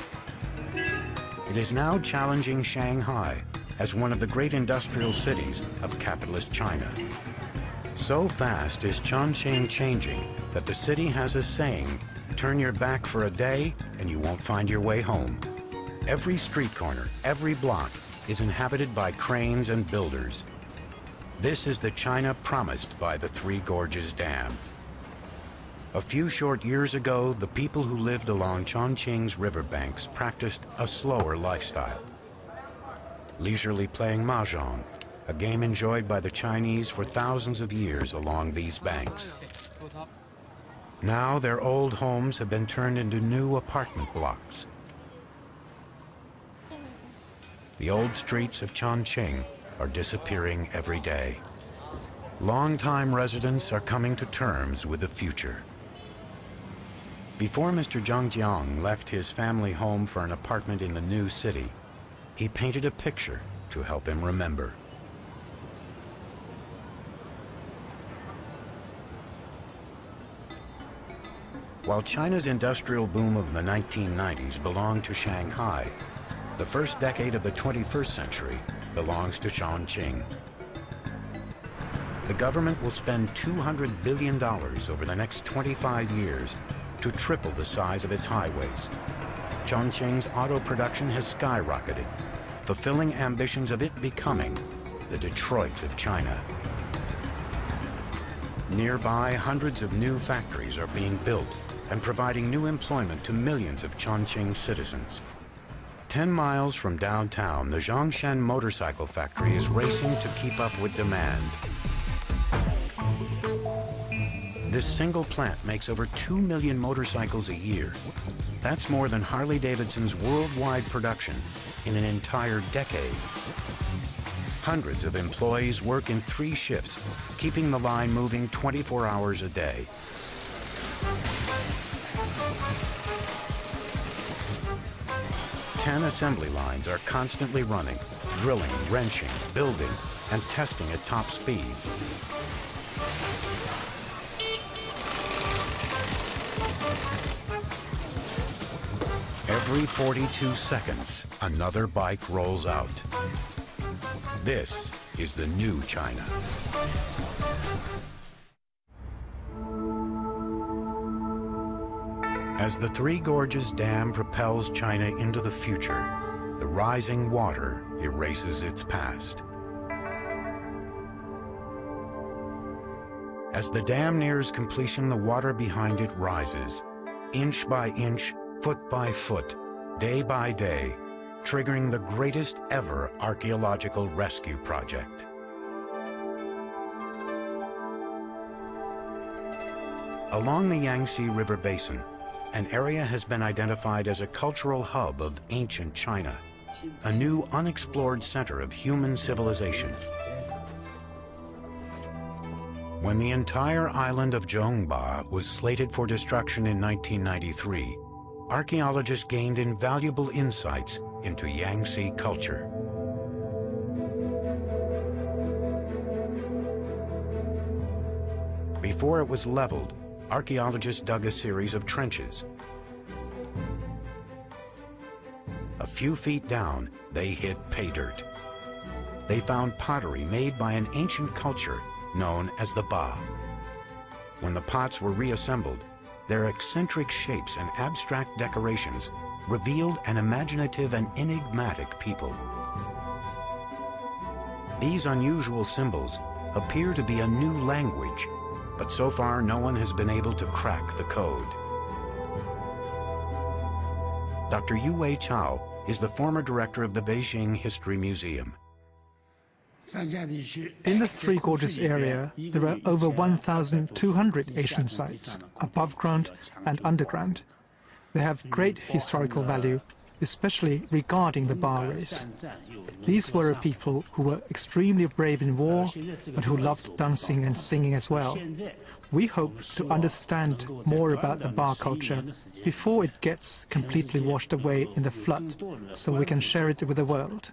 It is now challenging Shanghai as one of the great industrial cities of capitalist China. So fast is Chongqing changing that the city has a saying, "Turn your back for a day and you won't find your way home." Every street corner, every block is inhabited by cranes and builders. This is the China promised by the Three Gorges Dam. A few short years ago, the people who lived along Chongqing's riverbanks practiced a slower lifestyle, leisurely playing mahjong, a game enjoyed by the Chinese for thousands of years along these banks. Now their old homes have been turned into new apartment blocks. The old streets of Chongqing are disappearing every day. Longtime residents are coming to terms with the future. Before Mister Zhang Jiang left his family home for an apartment in the new city, he painted a picture to help him remember. While China's industrial boom of the nineteen nineties belonged to Shanghai, the first decade of the twenty-first century belongs to Chongqing. The government will spend two hundred billion dollars over the next twenty-five years to triple the size of its highways. Chongqing's auto production has skyrocketed. fulfilling ambitions of it becoming the Detroit of China. Nearby, hundreds of new factories are being built and providing new employment to millions of Chongqing citizens. Ten miles from downtown, the Zhongshan motorcycle factory is racing to keep up with demand. This single plant makes over two million motorcycles a year. That's more than Harley-Davidson's worldwide production in an entire decade. Hundreds of employees work in three shifts, keeping the line moving twenty-four hours a day. Ten assembly lines are constantly running, drilling, wrenching, building, and testing at top speed. Every forty-two seconds, another bike rolls out. This is the new China. As the Three Gorges Dam propels China into the future, the rising water erases its past. As the dam nears completion, the water behind it rises, inch by inch, foot by foot, day by day, triggering the greatest ever archaeological rescue project. Along the Yangtze River Basin, an area has been identified as a cultural hub of ancient China, a new unexplored center of human civilization. When the entire island of Zhongba was slated for destruction in nineteen ninety-three, archaeologists gained invaluable insights into Yangtze culture. Before it was leveled, archaeologists dug a series of trenches. A few feet down, they hit pay dirt. They found pottery made by an ancient culture known as the Ba. When the pots were reassembled, their eccentric shapes and abstract decorations revealed an imaginative and enigmatic people. These unusual symbols appear to be a new language, but so far no one has been able to crack the code. Doctor Yu-Wei Chao is the former director of the Beijing History Museum. In the Three Gorges area, there are over one thousand two hundred ancient sites, above ground and underground. They have great historical value, especially regarding the Ba race. These were a people who were extremely brave in war, but who loved dancing and singing as well. We hope to understand more about the Ba culture before it gets completely washed away in the flood, so we can share it with the world.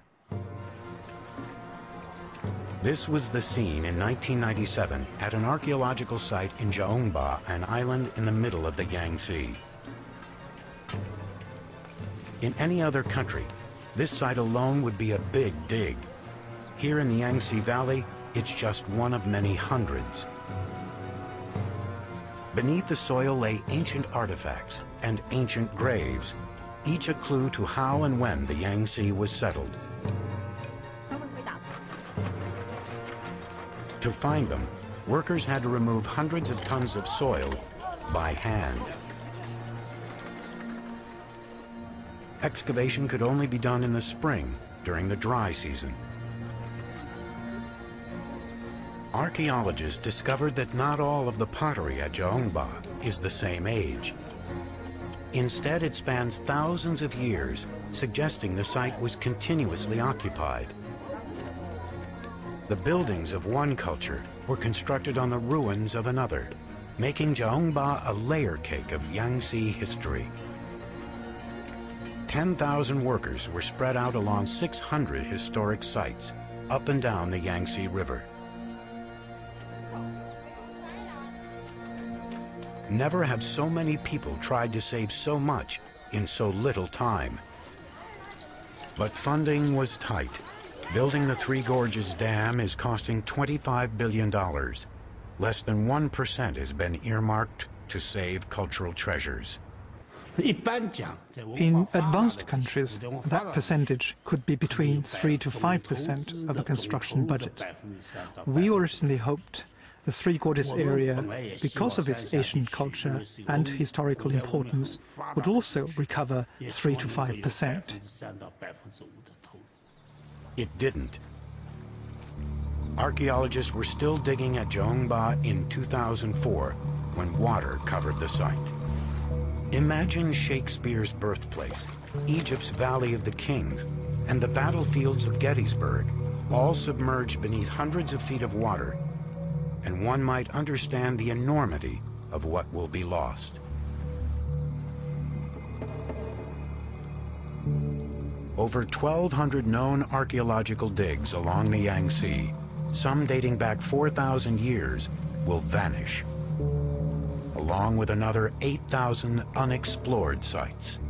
This was the scene in nineteen ninety-seven at an archaeological site in Zhaongba, an island in the middle of the Yangtze. In any other country, this site alone would be a big dig. Here in the Yangtze Valley, it's just one of many hundreds. Beneath the soil lay ancient artifacts and ancient graves, each a clue to how and when the Yangtze was settled. To find them, workers had to remove hundreds of tons of soil by hand. Excavation could only be done in the spring, during the dry season. Archaeologists discovered that not all of the pottery at Zhaongba is the same age. Instead, it spans thousands of years, suggesting the site was continuously occupied. The buildings of one culture were constructed on the ruins of another, making Zhaongba a layer cake of Yangtze history. ten thousand workers were spread out along six hundred historic sites, up and down the Yangtze River. Never have so many people tried to save so much in so little time. But funding was tight. Building the Three Gorges Dam is costing twenty-five billion dollars. Less than one percent has been earmarked to save cultural treasures. In advanced countries, that percentage could be between three to five percent of a construction budget. We originally hoped the Three Gorges area, because of its ancient culture and historical importance, would also recover three to five percent. It didn't. Archaeologists were still digging at Zhongba in two thousand four when water covered the site. Imagine Shakespeare's birthplace, Egypt's Valley of the Kings, and the battlefields of Gettysburg, all submerged beneath hundreds of feet of water, and one might understand the enormity of what will be lost. Over twelve hundred known archaeological digs along the Yangtze, some dating back four thousand years, will vanish, along with another eight thousand unexplored sites.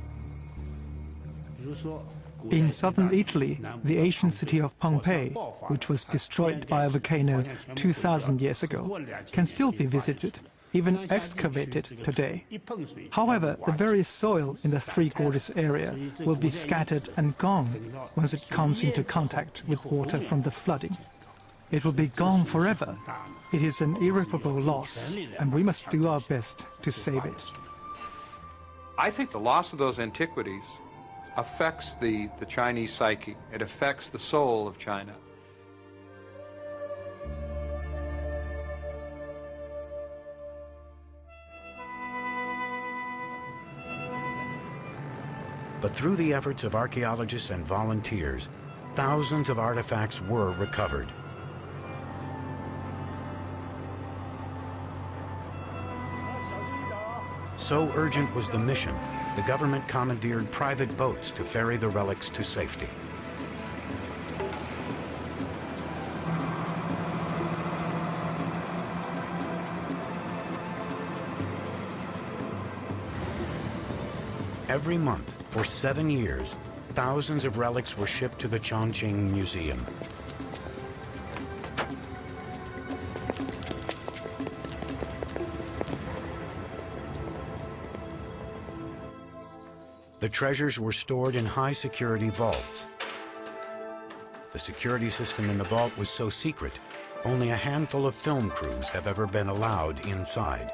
In southern Italy, the ancient city of Pompeii, which was destroyed by a volcano two thousand years ago, can still be visited, even excavated today. However, the very soil in the Three Gorges area will be scattered and gone once it comes into contact with water from the flooding. It will be gone forever. It is an irreparable loss, and we must do our best to save it. I think the loss of those antiquities affects the, the Chinese psyche. It affects the soul of China. But through the efforts of archaeologists and volunteers, thousands of artifacts were recovered. So urgent was the mission, the government commandeered private boats to ferry the relics to safety. Every month, for seven years, thousands of relics were shipped to the Chongqing Museum. The treasures were stored in high-security vaults. The security system in the vault was so secret, only a handful of film crews have ever been allowed inside.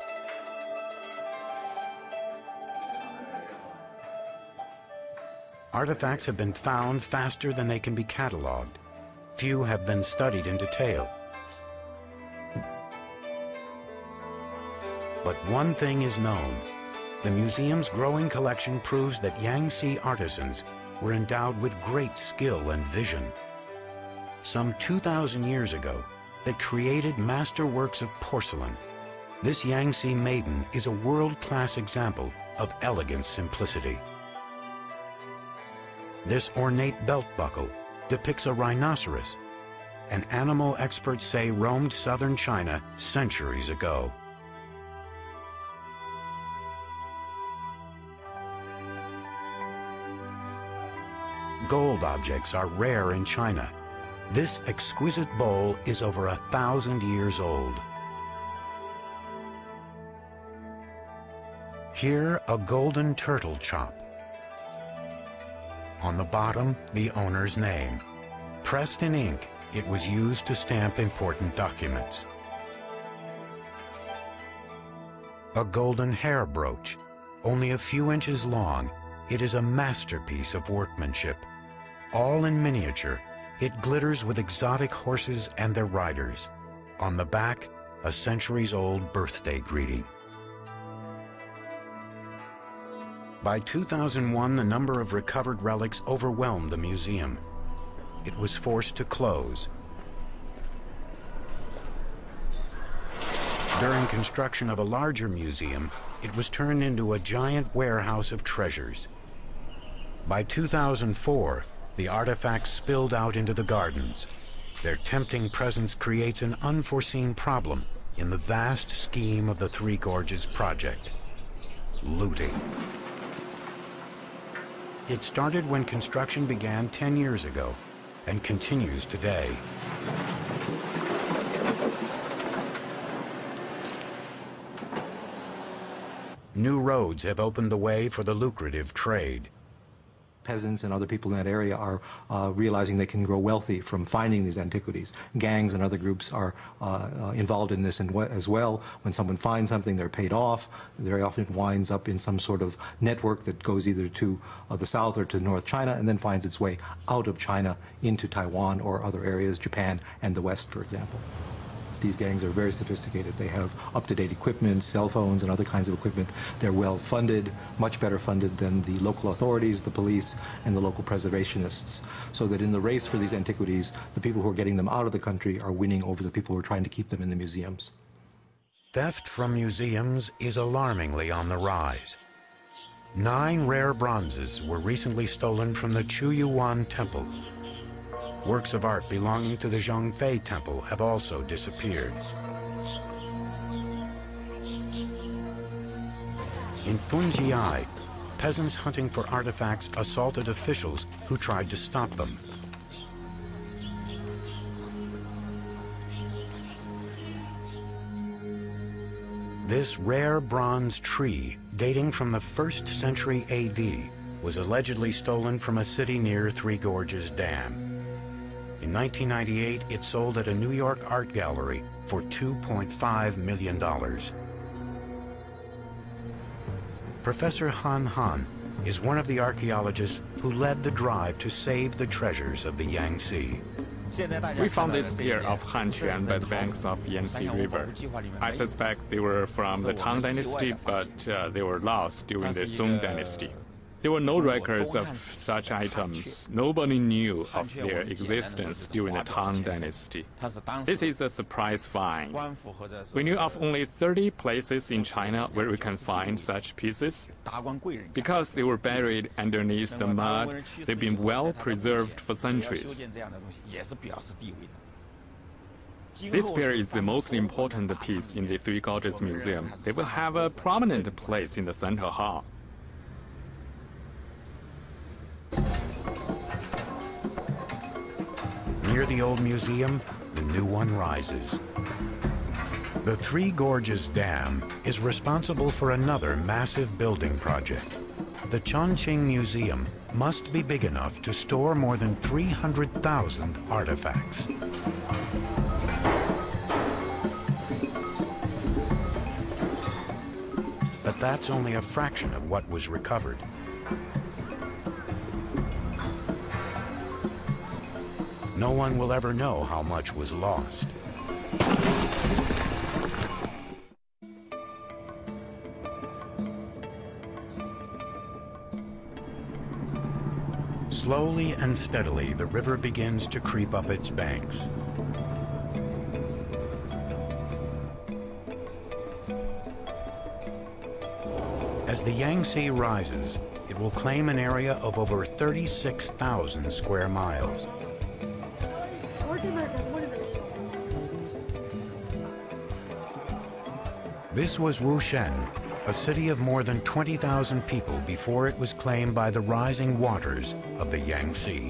Artifacts have been found faster than they can be cataloged. Few have been studied in detail. But one thing is known. The museum's growing collection proves that Yangtze artisans were endowed with great skill and vision. Some two thousand years ago, they created masterworks of porcelain. This Yangtze maiden is a world-class example of elegant simplicity. This ornate belt buckle depicts a rhinoceros, an animal experts say roamed southern China centuries ago. Gold objects are rare in China. This exquisite bowl is over a thousand years old. Here, a golden turtle chop. On the bottom, the owner's name. Pressed in ink, it was used to stamp important documents. A golden hair brooch, only a few inches long, it is a masterpiece of workmanship. All in miniature, it glitters with exotic horses and their riders. On the back, a centuries-old birthday greeting. By two thousand one, the number of recovered relics overwhelmed the museum. It was forced to close. During construction of a larger museum, it was turned into a giant warehouse of treasures. By two thousand four, the artifacts spilled out into the gardens. Their tempting presence creates an unforeseen problem in the vast scheme of the Three Gorges project: looting. It started when construction began ten years ago and continues today. New roads have opened the way for the lucrative trade. Peasants and other people in that area are uh, realizing they can grow wealthy from finding these antiquities. Gangs and other groups are uh, uh, involved in this in as well. When someone finds something, they're paid off. Very often it winds up in some sort of network that goes either to uh, the south or to North China and then finds its way out of China into Taiwan or other areas, Japan and the West, for example. These gangs are very sophisticated. They have up-to-date equipment, cell phones and other kinds of equipment. They're well funded, much better funded than the local authorities, the police, and the local preservationists. So that in the race for these antiquities, the people who are getting them out of the country are winning over the people who are trying to keep them in the museums. Theft from museums is alarmingly on the rise. Nine rare bronzes were recently stolen from the Chuyuan Temple. Works of art belonging to the Zhongfei Temple have also disappeared. In Funjiai, peasants hunting for artifacts assaulted officials who tried to stop them. This rare bronze tree, dating from the first century A D, was allegedly stolen from a city near Three Gorges Dam. In nineteen ninety-eight, it sold at a New York art gallery for two point five million dollars. Professor Han Han is one of the archaeologists who led the drive to save the treasures of the Yangtze. We found this pair of Hanquan by the banks of Yangtze River. I suspect they were from the Tang Dynasty, but uh, they were lost during the Song Dynasty. There were no records of such items. Nobody knew of their existence during the Tang Dynasty. This is a surprise find. We knew of only thirty places in China where we can find such pieces. Because they were buried underneath the mud, they've been well preserved for centuries. This pair is the most important piece in the Three Gorges Museum. They will have a prominent place in the Central Hall. Near the old museum, the new one rises. The Three Gorges Dam is responsible for another massive building project. The Chongqing Museum must be big enough to store more than three hundred thousand artifacts. But that's only a fraction of what was recovered. No one will ever know how much was lost. Slowly and steadily, the river begins to creep up its banks. As the Yangtze rises, it will claim an area of over thirty-six thousand square miles. This was Wushen, a city of more than twenty thousand people before it was claimed by the rising waters of the Yangtze.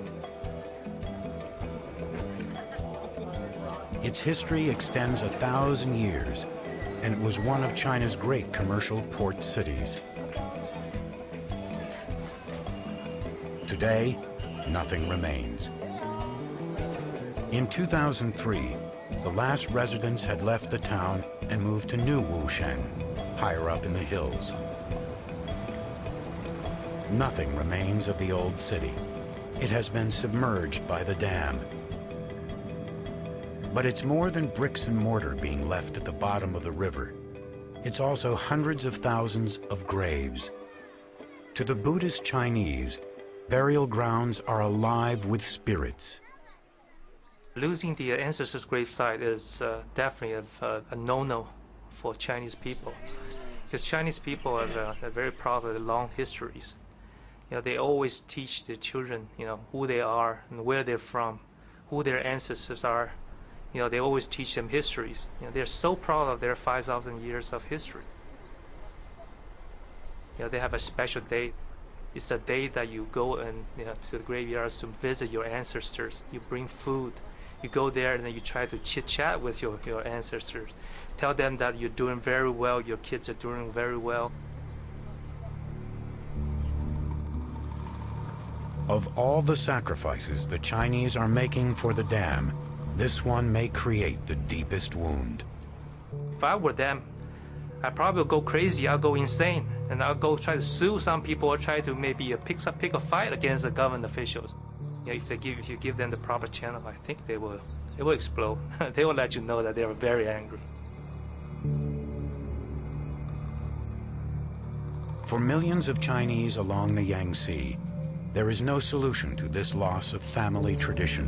Its history extends a thousand years, and it was one of China's great commercial port cities. Today, nothing remains. In two thousand three, the last residents had left the town and moved to New Wushen, higher up in the hills. Nothing remains of the old city. It has been submerged by the dam. But it's more than bricks and mortar being left at the bottom of the river. It's also hundreds of thousands of graves. To the Buddhist Chinese, burial grounds are alive with spirits. Losing the ancestors' gravesite is uh, definitely a, a no-no for Chinese people, because Chinese people are, uh, are very proud of their long histories. You know, they always teach their children, you know, who they are and where they're from, who their ancestors are. You know, they always teach them histories. You know, they're so proud of their five thousand years of history. You know, they have a special date. It's a day that you go and, you know, to the graveyards to visit your ancestors. You bring food. You go there and then you try to chit-chat with your, your ancestors. Tell them that you're doing very well, your kids are doing very well. Of all the sacrifices the Chinese are making for the dam, this one may create the deepest wound. If I were them, I'd probably go crazy, I'll go insane, and I'll go try to sue some people or try to maybe pick, pick a fight against the government officials. You know, if, they give, if you give them the proper channel, I think they will, they will explode. They will let you know that they are very angry. For millions of Chinese along the Yangtze, there is no solution to this loss of family tradition.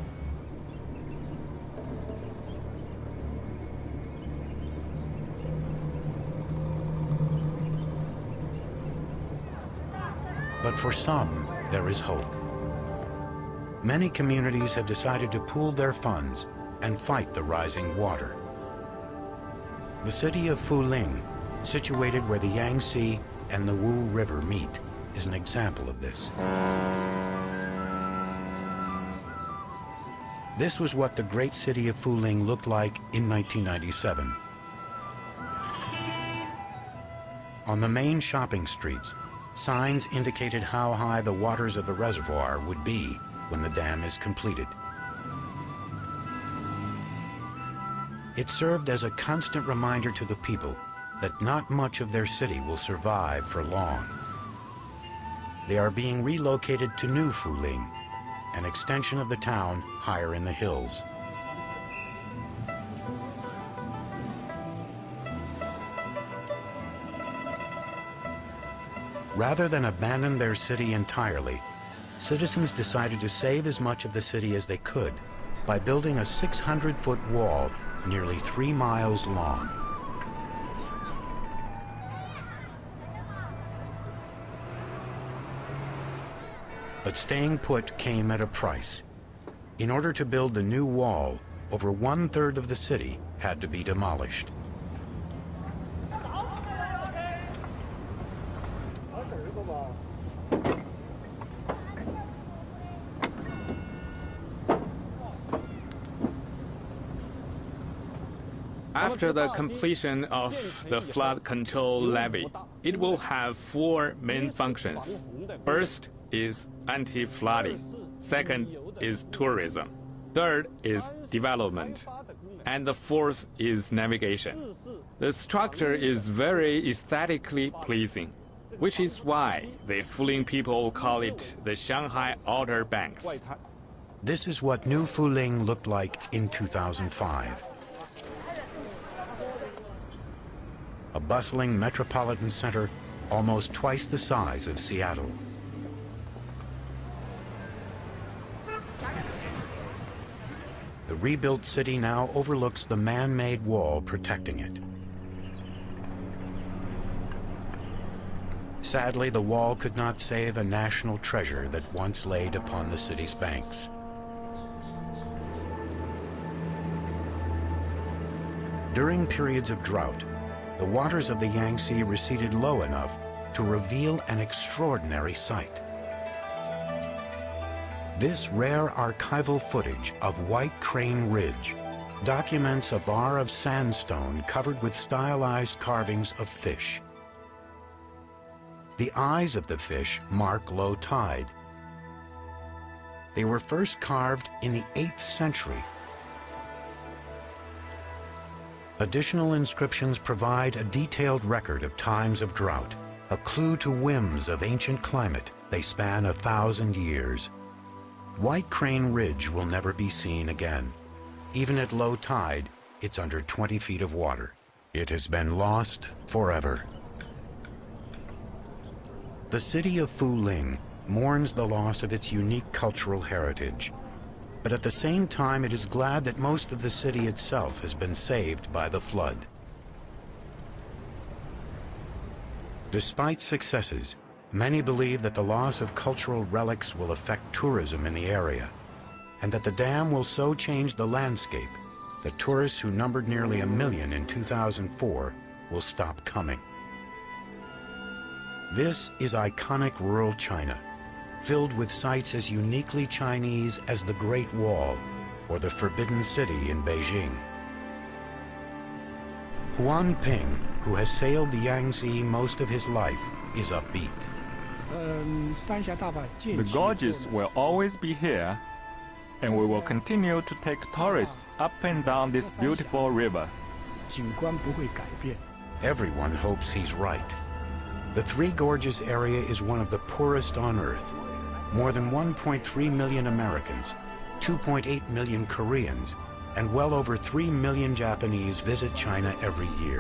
But for some, there is hope. Many communities have decided to pool their funds and fight the rising water. The city of Fuling, situated where the Yangtze and the Wu River meet, is an example of this. This was what the great city of Fuling looked like in nineteen ninety-seven. On the main shopping streets, signs indicated how high the waters of the reservoir would be when the dam is completed. It served as a constant reminder to the people that not much of their city will survive for long. They are being relocated to New Fuling, an extension of the town higher in the hills. Rather than abandon their city entirely, citizens decided to save as much of the city as they could by building a six hundred foot wall nearly three miles long. But staying put came at a price. In order to build the new wall, over one-third of the city had to be demolished. After the completion of the flood control levee, it will have four main functions. First is anti-flooding. Second is tourism. Third is development. And the fourth is navigation. The structure is very aesthetically pleasing, which is why the Fuling people call it the Shanghai Outer Banks. This is what New Fuling looked like in two thousand five. A bustling metropolitan center almost twice the size of Seattle. The rebuilt city now overlooks the man-made wall protecting it. Sadly, the wall could not save a national treasure that once laid upon the city's banks. During periods of drought, the waters of the Yangtze receded low enough to reveal an extraordinary sight. This rare archival footage of White Crane Ridge documents a bar of sandstone covered with stylized carvings of fish. The eyes of the fish mark low tide. They were first carved in the eighth century. Additional inscriptions provide a detailed record of times of drought, a clue to whims of ancient climate. They span a thousand years. White Crane Ridge will never be seen again. Even at low tide, it's under twenty feet of water. It has been lost forever. The city of Fuling mourns the loss of its unique cultural heritage. But at the same time, it is glad that most of the city itself has been saved by the flood. Despite successes, many believe that the loss of cultural relics will affect tourism in the area, and that the dam will so change the landscape that tourists who numbered nearly a million in two thousand four will stop coming. This is iconic rural China, filled with sites as uniquely Chinese as the Great Wall or the Forbidden City in Beijing. Huan Ping, who has sailed the Yangtze most of his life, is upbeat. The gorges will always be here, and we will continue to take tourists up and down this beautiful river. Everyone hopes he's right. The Three Gorges area is one of the poorest on Earth. More than one point three million Americans, two point eight million Koreans, and well over three million Japanese visit China every year.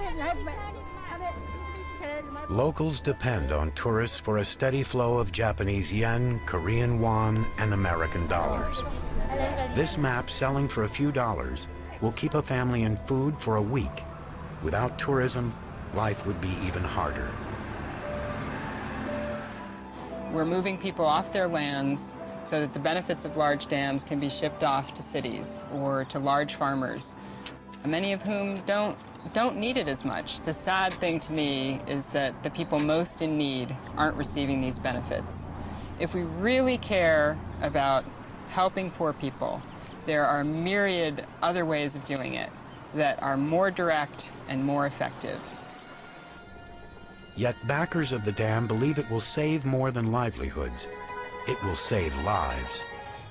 Locals depend on tourists for a steady flow of Japanese yen, Korean won, and American dollars. This map, selling for a few dollars, will keep a family in food for a week. Without tourism, life would be even harder. We're moving people off their lands so that the benefits of large dams can be shipped off to cities or to large farmers, many of whom don't, don't need it as much. The sad thing to me is that the people most in need aren't receiving these benefits. If we really care about helping poor people, there are myriad other ways of doing it that are more direct and more effective. Yet backers of the dam believe it will save more than livelihoods. It will save lives.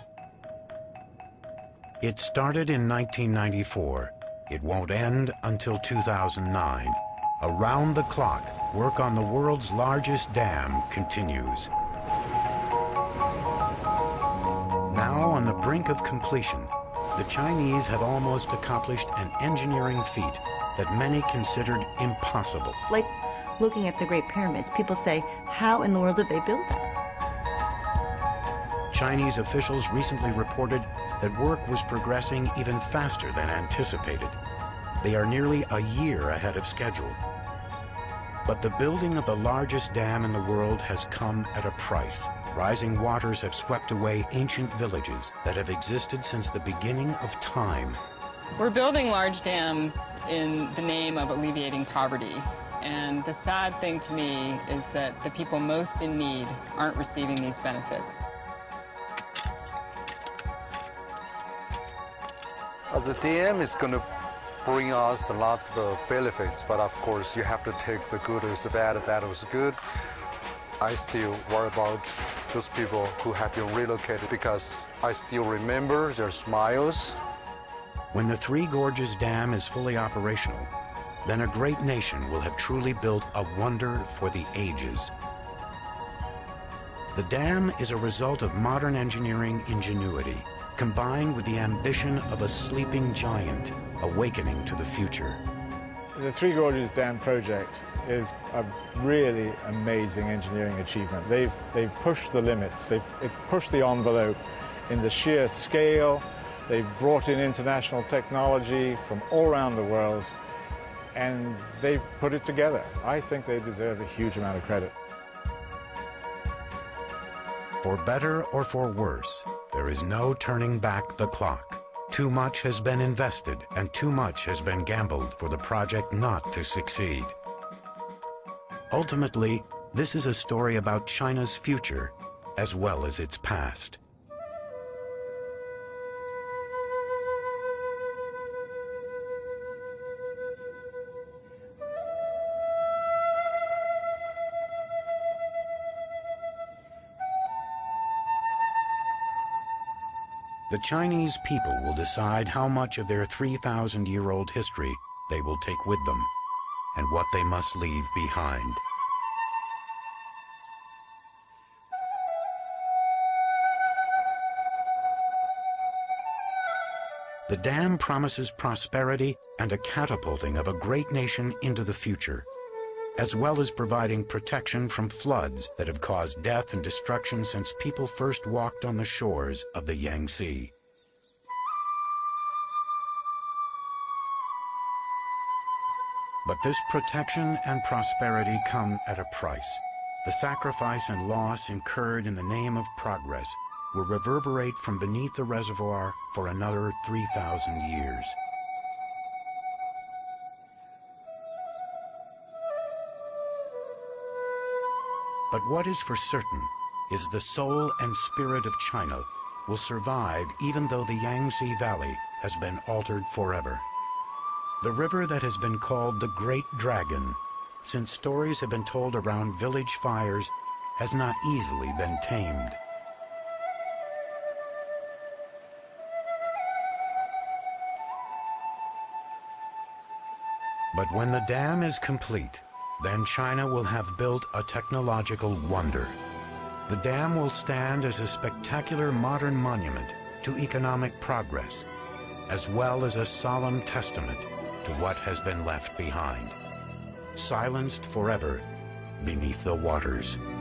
It started in nineteen ninety-four. It won't end until two thousand nine. Around the clock, work on the world's largest dam continues. Now on the brink of completion, the Chinese have almost accomplished an engineering feat that many considered impossible. It's like looking at the Great Pyramids. People say, how in the world did they build that? Chinese officials recently reported that work was progressing even faster than anticipated. They are nearly a year ahead of schedule. But the building of the largest dam in the world has come at a price. Rising waters have swept away ancient villages that have existed since the beginning of time. We're building large dams in the name of alleviating poverty. And the sad thing to me is that the people most in need aren't receiving these benefits. As a dam is going to bring us lots of uh, benefits, but of course you have to take the good as the bad, the bad was good. I still worry about those people who have been relocated because I still remember their smiles. When the Three Gorges Dam is fully operational, then a great nation will have truly built a wonder for the ages. The dam is a result of modern engineering ingenuity, combined with the ambition of a sleeping giant awakening to the future. The Three Gorges Dam project is a really amazing engineering achievement. They've, they've pushed the limits, they've, they've pushed the envelope in the sheer scale. They've brought in international technology from all around the world, and they've put it together. I think they deserve a huge amount of credit. For better or for worse, there is no turning back the clock. Too much has been invested and too much has been gambled for the project not to succeed. Ultimately, this is a story about China's future as well as its past. The Chinese people will decide how much of their three thousand year old history they will take with them, and what they must leave behind. The dam promises prosperity and a catapulting of a great nation into the future, as well as providing protection from floods that have caused death and destruction since people first walked on the shores of the Yangtze. But this protection and prosperity come at a price. The sacrifice and loss incurred in the name of progress will reverberate from beneath the reservoir for another three thousand years. But what is for certain is the soul and spirit of China will survive even though the Yangtze Valley has been altered forever. The river that has been called the Great Dragon, since stories have been told around village fires, has not easily been tamed. But when the dam is complete, then China will have built a technological wonder. The dam will stand as a spectacular modern monument to economic progress, as well as a solemn testament to what has been left behind, silenced forever beneath the waters.